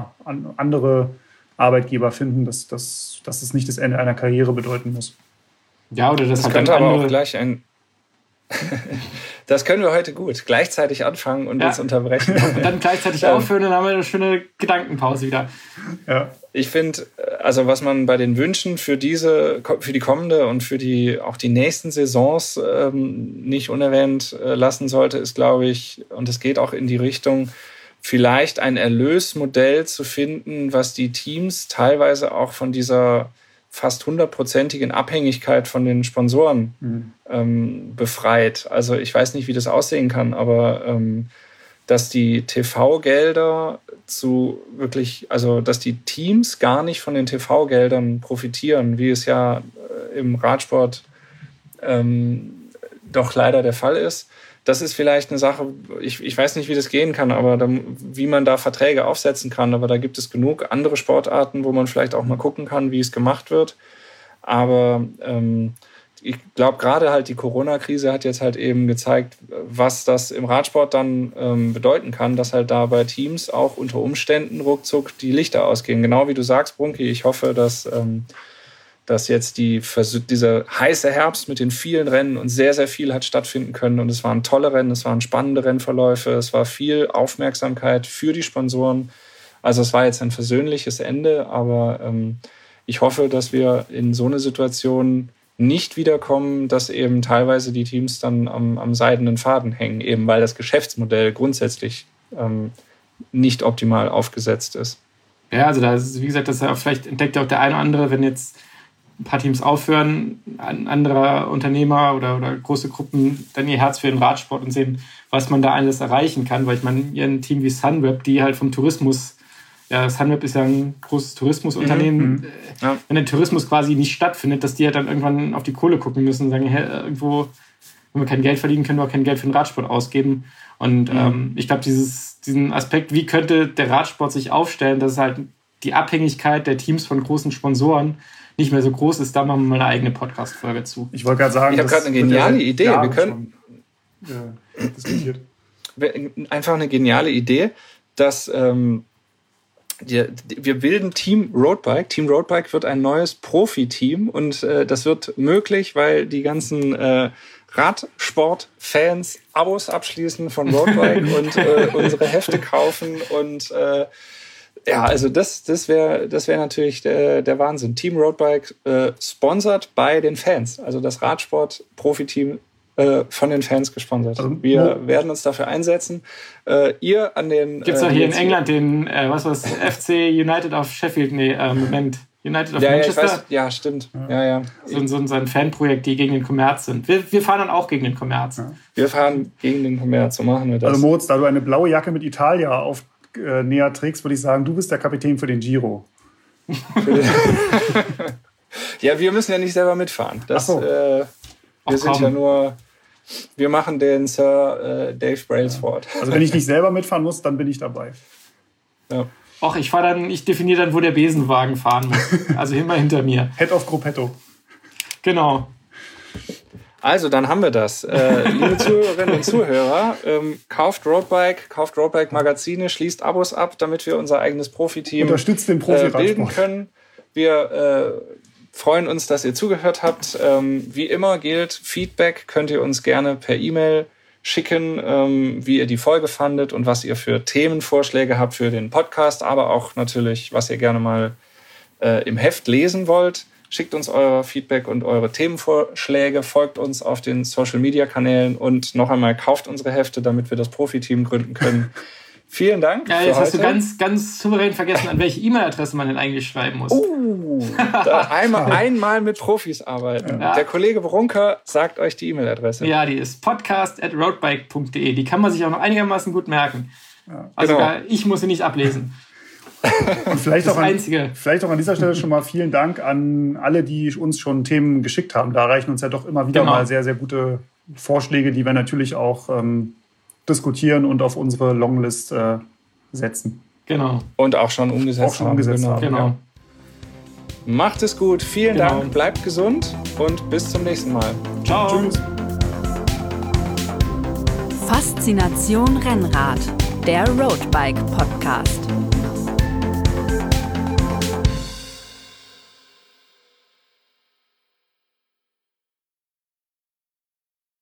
andere Arbeitgeber finden, dass es nicht das Ende einer Karriere bedeuten muss. Ja, oder das halt könnte aber auch gleich Das können wir heute gut. Gleichzeitig anfangen und uns unterbrechen. Und dann gleichzeitig aufhören, dann haben wir eine schöne Gedankenpause wieder. Ja. Ich finde, also was man bei den Wünschen für die kommende und für auch die nächsten Saisons nicht unerwähnt lassen sollte, ist, glaube ich, und es geht auch in die Richtung, vielleicht ein Erlösmodell zu finden, was die Teams teilweise auch von dieser fast 100%igen Abhängigkeit von den Sponsoren befreit. Also ich weiß nicht, wie das aussehen kann, aber dass die TV-Gelder dass die Teams gar nicht von den TV-Geldern profitieren, wie es ja im Radsport doch leider der Fall ist. Das ist vielleicht eine Sache, ich weiß nicht, wie das gehen kann, aber wie man da Verträge aufsetzen kann. Aber da gibt es genug andere Sportarten, wo man vielleicht auch mal gucken kann, wie es gemacht wird. Aber ich glaube, gerade halt die Corona-Krise hat jetzt halt eben gezeigt, was das im Radsport dann bedeuten kann, dass halt da bei Teams auch unter Umständen ruckzuck die Lichter ausgehen. Genau wie du sagst, Brunki, ich hoffe, dass jetzt dieser heiße Herbst mit den vielen Rennen und sehr, sehr viel hat stattfinden können. Und es waren tolle Rennen, es waren spannende Rennverläufe, es war viel Aufmerksamkeit für die Sponsoren. Also es war jetzt ein versöhnliches Ende, aber ich hoffe, dass wir in so eine Situation nicht wiederkommen, dass eben teilweise die Teams dann am seidenen Faden hängen, eben weil das Geschäftsmodell grundsätzlich nicht optimal aufgesetzt ist. Ja, also da ist, wie gesagt, das vielleicht entdeckt ja auch der eine oder andere, wenn jetzt ein paar Teams aufhören, ein anderer Unternehmer oder große Gruppen dann ihr Herz für den Radsport und sehen, was man da alles erreichen kann. Weil ich meine, hier ein Team wie Sunweb, die halt vom Tourismus, ja, Sunweb ist ja ein großes Tourismusunternehmen, wenn der Tourismus quasi nicht stattfindet, dass die halt dann irgendwann auf die Kohle gucken müssen und sagen, irgendwo, wenn wir kein Geld verdienen, können wir auch kein Geld für den Radsport ausgeben. Und ich glaube, diesen Aspekt, wie könnte der Radsport sich aufstellen, dass halt die Abhängigkeit der Teams von großen Sponsoren nicht mehr so groß ist, da machen wir mal eine eigene Podcast-Folge zu. Ich wollte gerade sagen, ich habe gerade eine geniale Idee. Wir können diskutiert. einfach eine geniale Idee, dass wir bilden Team Roadbike. Team Roadbike wird ein neues Profiteam und das wird möglich, weil die ganzen Radsport-Fans Abos abschließen von Roadbike und unsere Hefte kaufen und also das wäre natürlich der Wahnsinn. Team Roadbike sponsert bei den Fans, also das Radsport-Profiteam von den Fans gesponsert. Also, wir werden uns dafür einsetzen. Ihr an den... Gibt es auch hier in England den, FC United of Sheffield? Moment. United of Manchester? Ja, stimmt. Ja. So ein Fanprojekt, die gegen den Kommerz sind. Wir fahren dann auch gegen den Kommerz. Ja. Wir fahren gegen den Kommerz, so machen wir das. Also Moritz, da du eine blaue Jacke mit Italia näher trägst, würde ich sagen, du bist der Kapitän für den Giro. Ja, wir müssen ja nicht selber mitfahren. Wir machen den Sir Dave Brailsford. Also wenn ich nicht selber mitfahren muss, dann bin ich dabei. Ja. Och, ich definiere dann, wo der Besenwagen fahren muss. Also immer hinter mir. Head of Gruppetto. Genau. Also, dann haben wir das. Liebe Zuhörerinnen und Zuhörer, kauft Roadbike Magazine, schließt Abos ab, damit wir unser eigenes Profiteam unterstützt den Profi-Radsport bilden können. Wir freuen uns, dass ihr zugehört habt. Wie immer gilt, Feedback könnt ihr uns gerne per E-Mail schicken, wie ihr die Folge fandet und was ihr für Themenvorschläge habt für den Podcast, aber auch natürlich, was ihr gerne mal im Heft lesen wollt. Schickt uns euer Feedback und eure Themenvorschläge, folgt uns auf den Social-Media-Kanälen und noch einmal kauft unsere Hefte, damit wir das Profiteam gründen können. Vielen Dank. Ja, jetzt hast du ganz, ganz souverän vergessen, an welche E-Mail-Adresse man denn eigentlich schreiben muss. Einmal mit Profis arbeiten. Ja. Der Kollege Brunker sagt euch die E-Mail-Adresse. Ja, die ist podcast@roadbike.de. Die kann man sich auch noch einigermaßen gut merken. Ja. Also ich muss sie nicht ablesen. Und vielleicht auch an dieser Stelle schon mal vielen Dank an alle, die uns schon Themen geschickt haben. Da erreichen uns ja doch immer wieder mal sehr, sehr gute Vorschläge, die wir natürlich auch diskutieren und auf unsere Longlist setzen. Genau. Und auch schon umgesetzt haben. Genau. Ja. Macht es gut. Vielen Dank. Bleibt gesund und bis zum nächsten Mal. Ciao. Tschüss. Faszination Rennrad, der Roadbike Podcast.